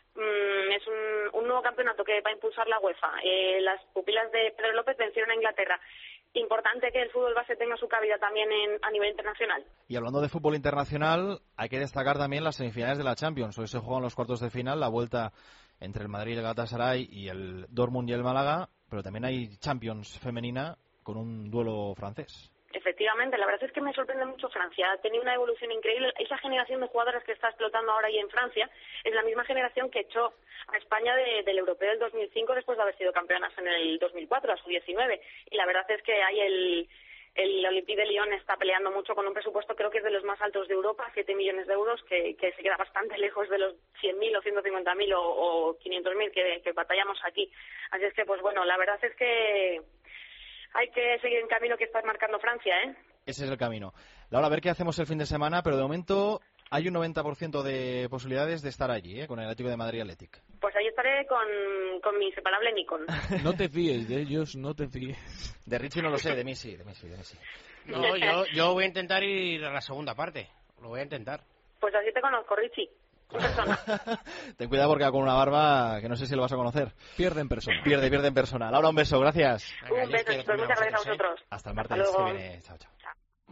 Mm, es un, un nuevo campeonato que va a impulsar la UEFA. Eh, las pupilas de Pedro López vencieron a Inglaterra. Importante que el fútbol base tenga su cabida también en, a nivel internacional. Y hablando de fútbol internacional, hay que destacar también las semifinales de la Champions. Hoy se juegan los cuartos de final, la vuelta entre el Madrid, el Galatasaray y el Dortmund y el Málaga, pero también hay Champions femenina con un duelo francés. Efectivamente, la verdad es que me sorprende mucho Francia. Ha tenido una evolución increíble. Esa generación de jugadoras que está explotando ahora y en Francia es la misma generación que echó a España de, del Europeo del dos mil cinco después de haber sido campeonas en el dos mil cuatro, a sub diecinueve. Y la verdad es que hay el... El Olympique de Lyon está peleando mucho con un presupuesto, creo que es de los más altos de Europa, siete millones de euros, que, que se queda bastante lejos de los cien mil o ciento cincuenta mil o, o quinientos mil que, que batallamos aquí. Así es que, pues bueno, la verdad es que hay que seguir el camino que está marcando Francia, ¿eh? Ese es el camino. Laura, a ver qué hacemos el fin de semana, pero de momento hay un noventa por ciento de posibilidades de estar allí, ¿eh? Con el Atlético de Madrid Athletic. Pues ahí estaré con, con mi inseparable Nikon. No te fíes de ellos, no te fíes. De Richie no lo sé, de mí sí, de mí sí, de mí sí. No, yo, yo voy a intentar ir a la segunda parte. Lo voy a intentar. Pues así te conozco, Richie. En persona. Ten cuidado porque va con una barba que no sé si lo vas a conocer. Pierde en persona. Pierde, pierde en persona. Laura, un beso, gracias. Venga, Un beso, Liz, que pues muchas gracias a también vosotros. Hasta el Hasta martes que luego. viene. Chao, chao.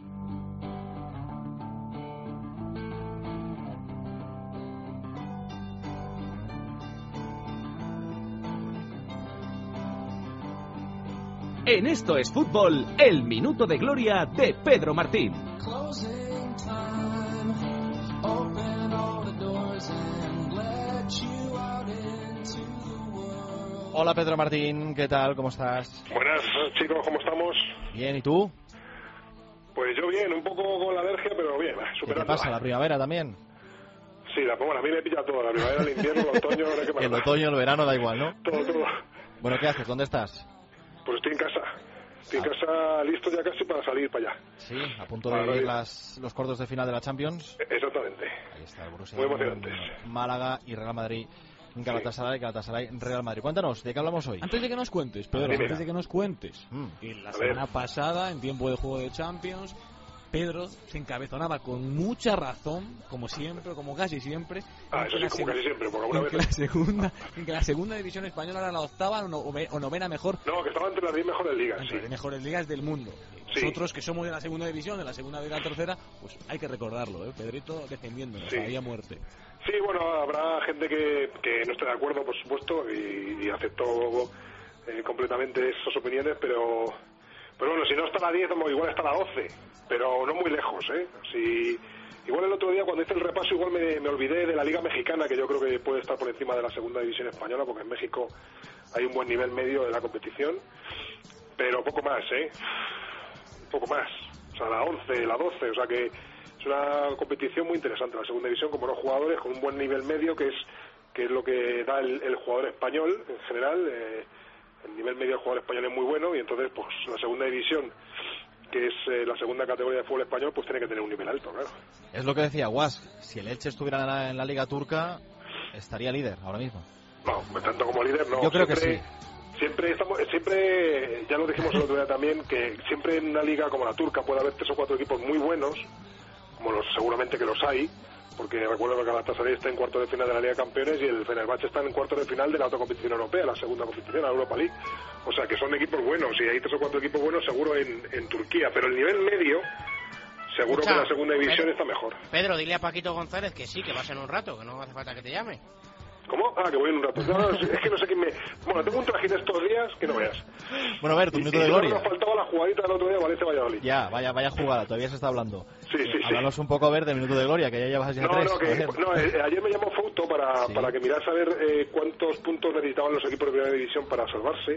En Esto es Fútbol, el minuto de gloria de Pedro Martín. Closing time. Open all the doors and let you out into the world. Hola Pedro Martín, ¿qué tal? ¿Cómo estás? Buenas, chicos, ¿cómo estamos? Bien, ¿y tú? Pues yo bien, un poco con la alergia, pero bien, ¿Qué te superando. pasa? ¿La primavera también? Sí, la, bueno, a mí me pilla todo, la primavera, el invierno, el otoño, no sé qué El pasa. otoño, el verano, da igual, ¿no? Todo, todo. Bueno, ¿qué haces? ¿Dónde estás? Pues estoy en casa. Tiene que estar listo ya casi para salir para allá. Sí, a punto de ver las, los cuartos de final de la Champions. Exactamente. Ahí está el Borussia. Muy emocionantes. Málaga y Real Madrid. Galatasaray, Galatasaray, Real Madrid. Cuéntanos, ¿de qué hablamos hoy? Antes de que nos cuentes, Pedro, Dime. antes de que nos cuentes. Mm. Y la A semana ver. pasada, en tiempo de juego de Champions, Pedro se encabezonaba con mucha razón, como siempre, como casi siempre. Ah, en eso que sí, la como seg- casi siempre, porque alguna en vez... que la segunda, en que la segunda división española era la octava o, no- o novena mejor. No, que estaba entre las diez mejores ligas, sí. Entre las mejores ligas del mundo. Sí. Nosotros que somos de la segunda división, de la segunda y de la tercera, pues hay que recordarlo, ¿eh? Pedrito defendiéndonos, Sí. había muerte. Sí, bueno, habrá gente que, que no esté de acuerdo, por supuesto, y, y aceptó eh, completamente esas opiniones, pero pero bueno, si no está a la diez, igual está a la doce, pero no muy lejos, ¿eh? Si, igual el otro día, cuando hice el repaso, igual me, me olvidé de la Liga Mexicana, que yo creo que puede estar por encima de la segunda división española, porque en México hay un buen nivel medio de la competición, pero poco más, ¿eh? Poco más, o sea, la once, la doce, o sea que es una competición muy interesante la segunda división, con buenos jugadores, con un buen nivel medio, que es que es lo que da el, el jugador español en general. Eh, el nivel medio del jugador español es muy bueno, y entonces pues la segunda división, que es eh, la segunda categoría de fútbol español, pues tiene que tener un nivel alto, claro. Es lo que decía Guas, si el Elche estuviera en la, en la Liga Turca, estaría líder ahora mismo. No, tanto como líder no. Yo creo siempre, que sí. Siempre estamos, siempre, ya lo dijimos el otro día también, que siempre en una liga como la turca puede haber tres o cuatro equipos muy buenos, como los seguramente que los hay, porque recuerdo que Galatasaray está en cuarto de final de la Liga de Campeones y el Fenerbahce está en cuarto de final de la otra competición europea, la segunda competición, la Europa League. O sea que son equipos buenos, y hay tres o cuatro equipos buenos seguro en, en Turquía, pero el nivel medio, seguro Escucha, que la segunda división Pedro, está mejor. Pedro, dile a Paquito González que sí, que vas en un rato, que no hace falta que te llame. ¿Cómo? Ah, que voy en un rato. No, no, es que no sé quién me... Bueno, tengo un trajín estos días que no veas. Bueno, a ver, tu Y- minuto y de solo gloria. nos faltaba la jugadita del otro día de Valencia-Valladolid. Ya, vaya, vaya jugada, todavía se está hablando. Sí, sí, sí. Háblanos un poco, a ver, del minuto de gloria, que ya llevas ya No, tres. no, que, joder. no eh, ayer me llamó Fouto para, Sí. para que mirase a ver eh, cuántos puntos necesitaban los equipos de primera división para salvarse,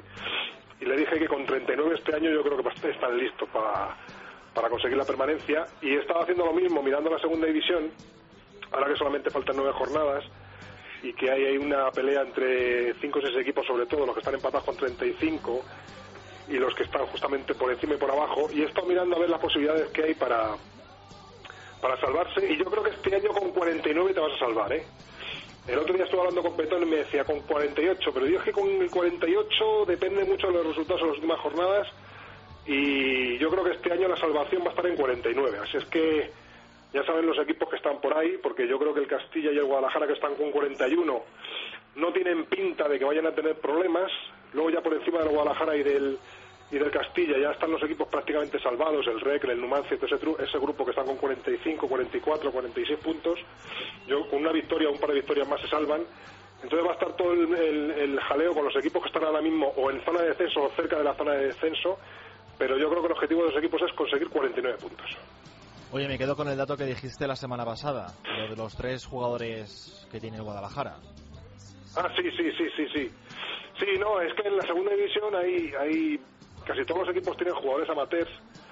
y le dije que con treinta y nueve este año yo creo que están listos para, para conseguir la permanencia, y estaba haciendo lo mismo mirando la segunda división, ahora que solamente faltan nueve jornadas, y que hay, hay una pelea entre cinco o seis equipos, sobre todo los que están empatados con treinta y cinco y los que están justamente por encima y por abajo, y he estado mirando a ver las posibilidades que hay para para salvarse, y yo creo que este año con cuarenta y nueve te vas a salvar, ¿eh? El otro día estuve hablando con Petón y me decía con cuarenta y ocho, pero yo es que con el cuarenta y ocho depende mucho de los resultados en las últimas jornadas, y yo creo que este año la salvación va a estar en cuarenta y nueve, así es que ya saben los equipos que están por ahí, porque yo creo que el Castilla y el Guadalajara, que están con cuarenta y uno, no tienen pinta de que vayan a tener problemas. Luego ya por encima del Guadalajara y del y del Castilla ya están los equipos prácticamente salvados, el R E C, el Numancia, ese, ese grupo que están con cuarenta y cinco, cuarenta y cuatro, cuarenta y seis puntos. Yo con una victoria, un par de victorias más se salvan. Entonces va a estar todo el, el, el jaleo con los equipos que están ahora mismo o en zona de descenso o cerca de la zona de descenso, pero yo creo que el objetivo de los equipos es conseguir cuarenta y nueve puntos. Oye, me quedo con el dato que dijiste la semana pasada, lo de los tres jugadores que tiene el Guadalajara. Ah, sí, sí, sí, sí, sí. Sí, no, es que en la segunda división hay, hay casi todos los equipos tienen jugadores amateurs,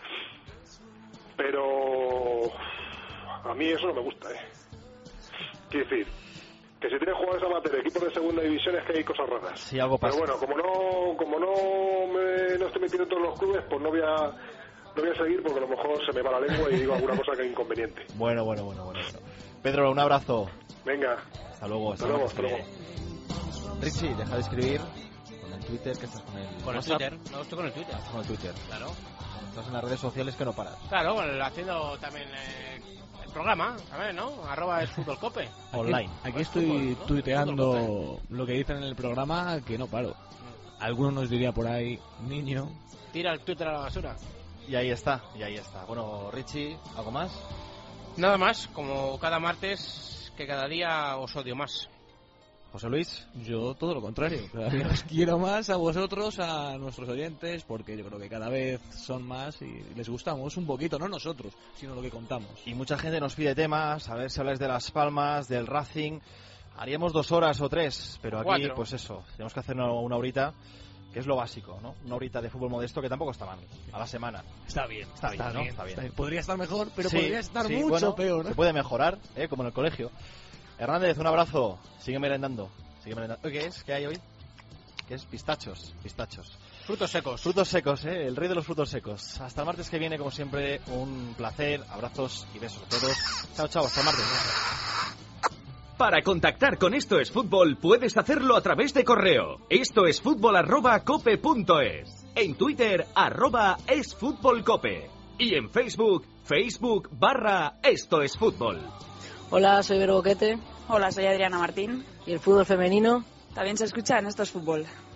pero a mí eso no me gusta, ¿eh? Quiero decir, que si tienes jugadores amateurs, equipos de segunda división, es que hay cosas raras. Sí, algo pasa. Pero bueno, como no, como no, me, no estoy metido en todos los clubes, pues no voy a, no voy a seguir, porque a lo mejor se me va la lengua y digo alguna cosa que es inconveniente. Bueno, bueno, bueno, bueno. bueno. Pedro, un abrazo. Venga. Hasta luego. Hasta luego, hasta luego. Richie, deja de escribir con el Twitter, que estás con el Con el WhatsApp. Twitter, no estoy con el Twitter. Con el Twitter. Claro. Estás en las redes sociales que no paras. Claro, bueno, haciendo también eh, el programa, ¿sabes, no? Arroba es Fútbol Cope. Online. Aquí, aquí estoy tuiteando lo que dicen en el programa, que no paro. Algunos nos diría por ahí, niño. Tira el Twitter a la basura. Y ahí está, y ahí está. Bueno, Richie, ¿algo más? Nada más, como cada martes, que cada día os odio más. José Luis. Yo todo lo contrario. Cada día os quiero más a vosotros, a nuestros oyentes, porque yo creo que cada vez son más y les gustamos un poquito, no nosotros, sino lo que contamos. Y mucha gente nos pide temas, a ver si habláis de Las Palmas, del Racing. Haríamos dos horas o tres, pero aquí, Cuatro. pues eso, tenemos que hacer una, una horita, que es lo básico, ¿no? Una horita de fútbol modesto que tampoco está mal, a la semana. Está bien, Está bien, ¿no? Está bien. Podría estar mejor, pero Sí, podría estar sí, mucho bueno, peor. Se puede mejorar, ¿eh? Como en el colegio. Hernández, un abrazo. Sigue merendando. Sigue merendando. ¿Qué es? ¿Qué hay hoy? ¿Qué es? Pistachos. Pistachos. Frutos secos. Frutos secos, ¿eh? El rey de los frutos secos. Hasta el martes que viene, como siempre, un placer. Abrazos y besos a todos. Chao, chao. Hasta el martes. Para contactar con Esto es Fútbol puedes hacerlo a través de correo. Esto es fútbol arroba cope punto es. En Twitter, arroba esfutbolcope. Y en Facebook, Facebook barra Esto es Fútbol. Hola, soy Vero Boquete. Hola, soy Adriana Martín. ¿Y el fútbol femenino? También se escucha en Esto es Fútbol.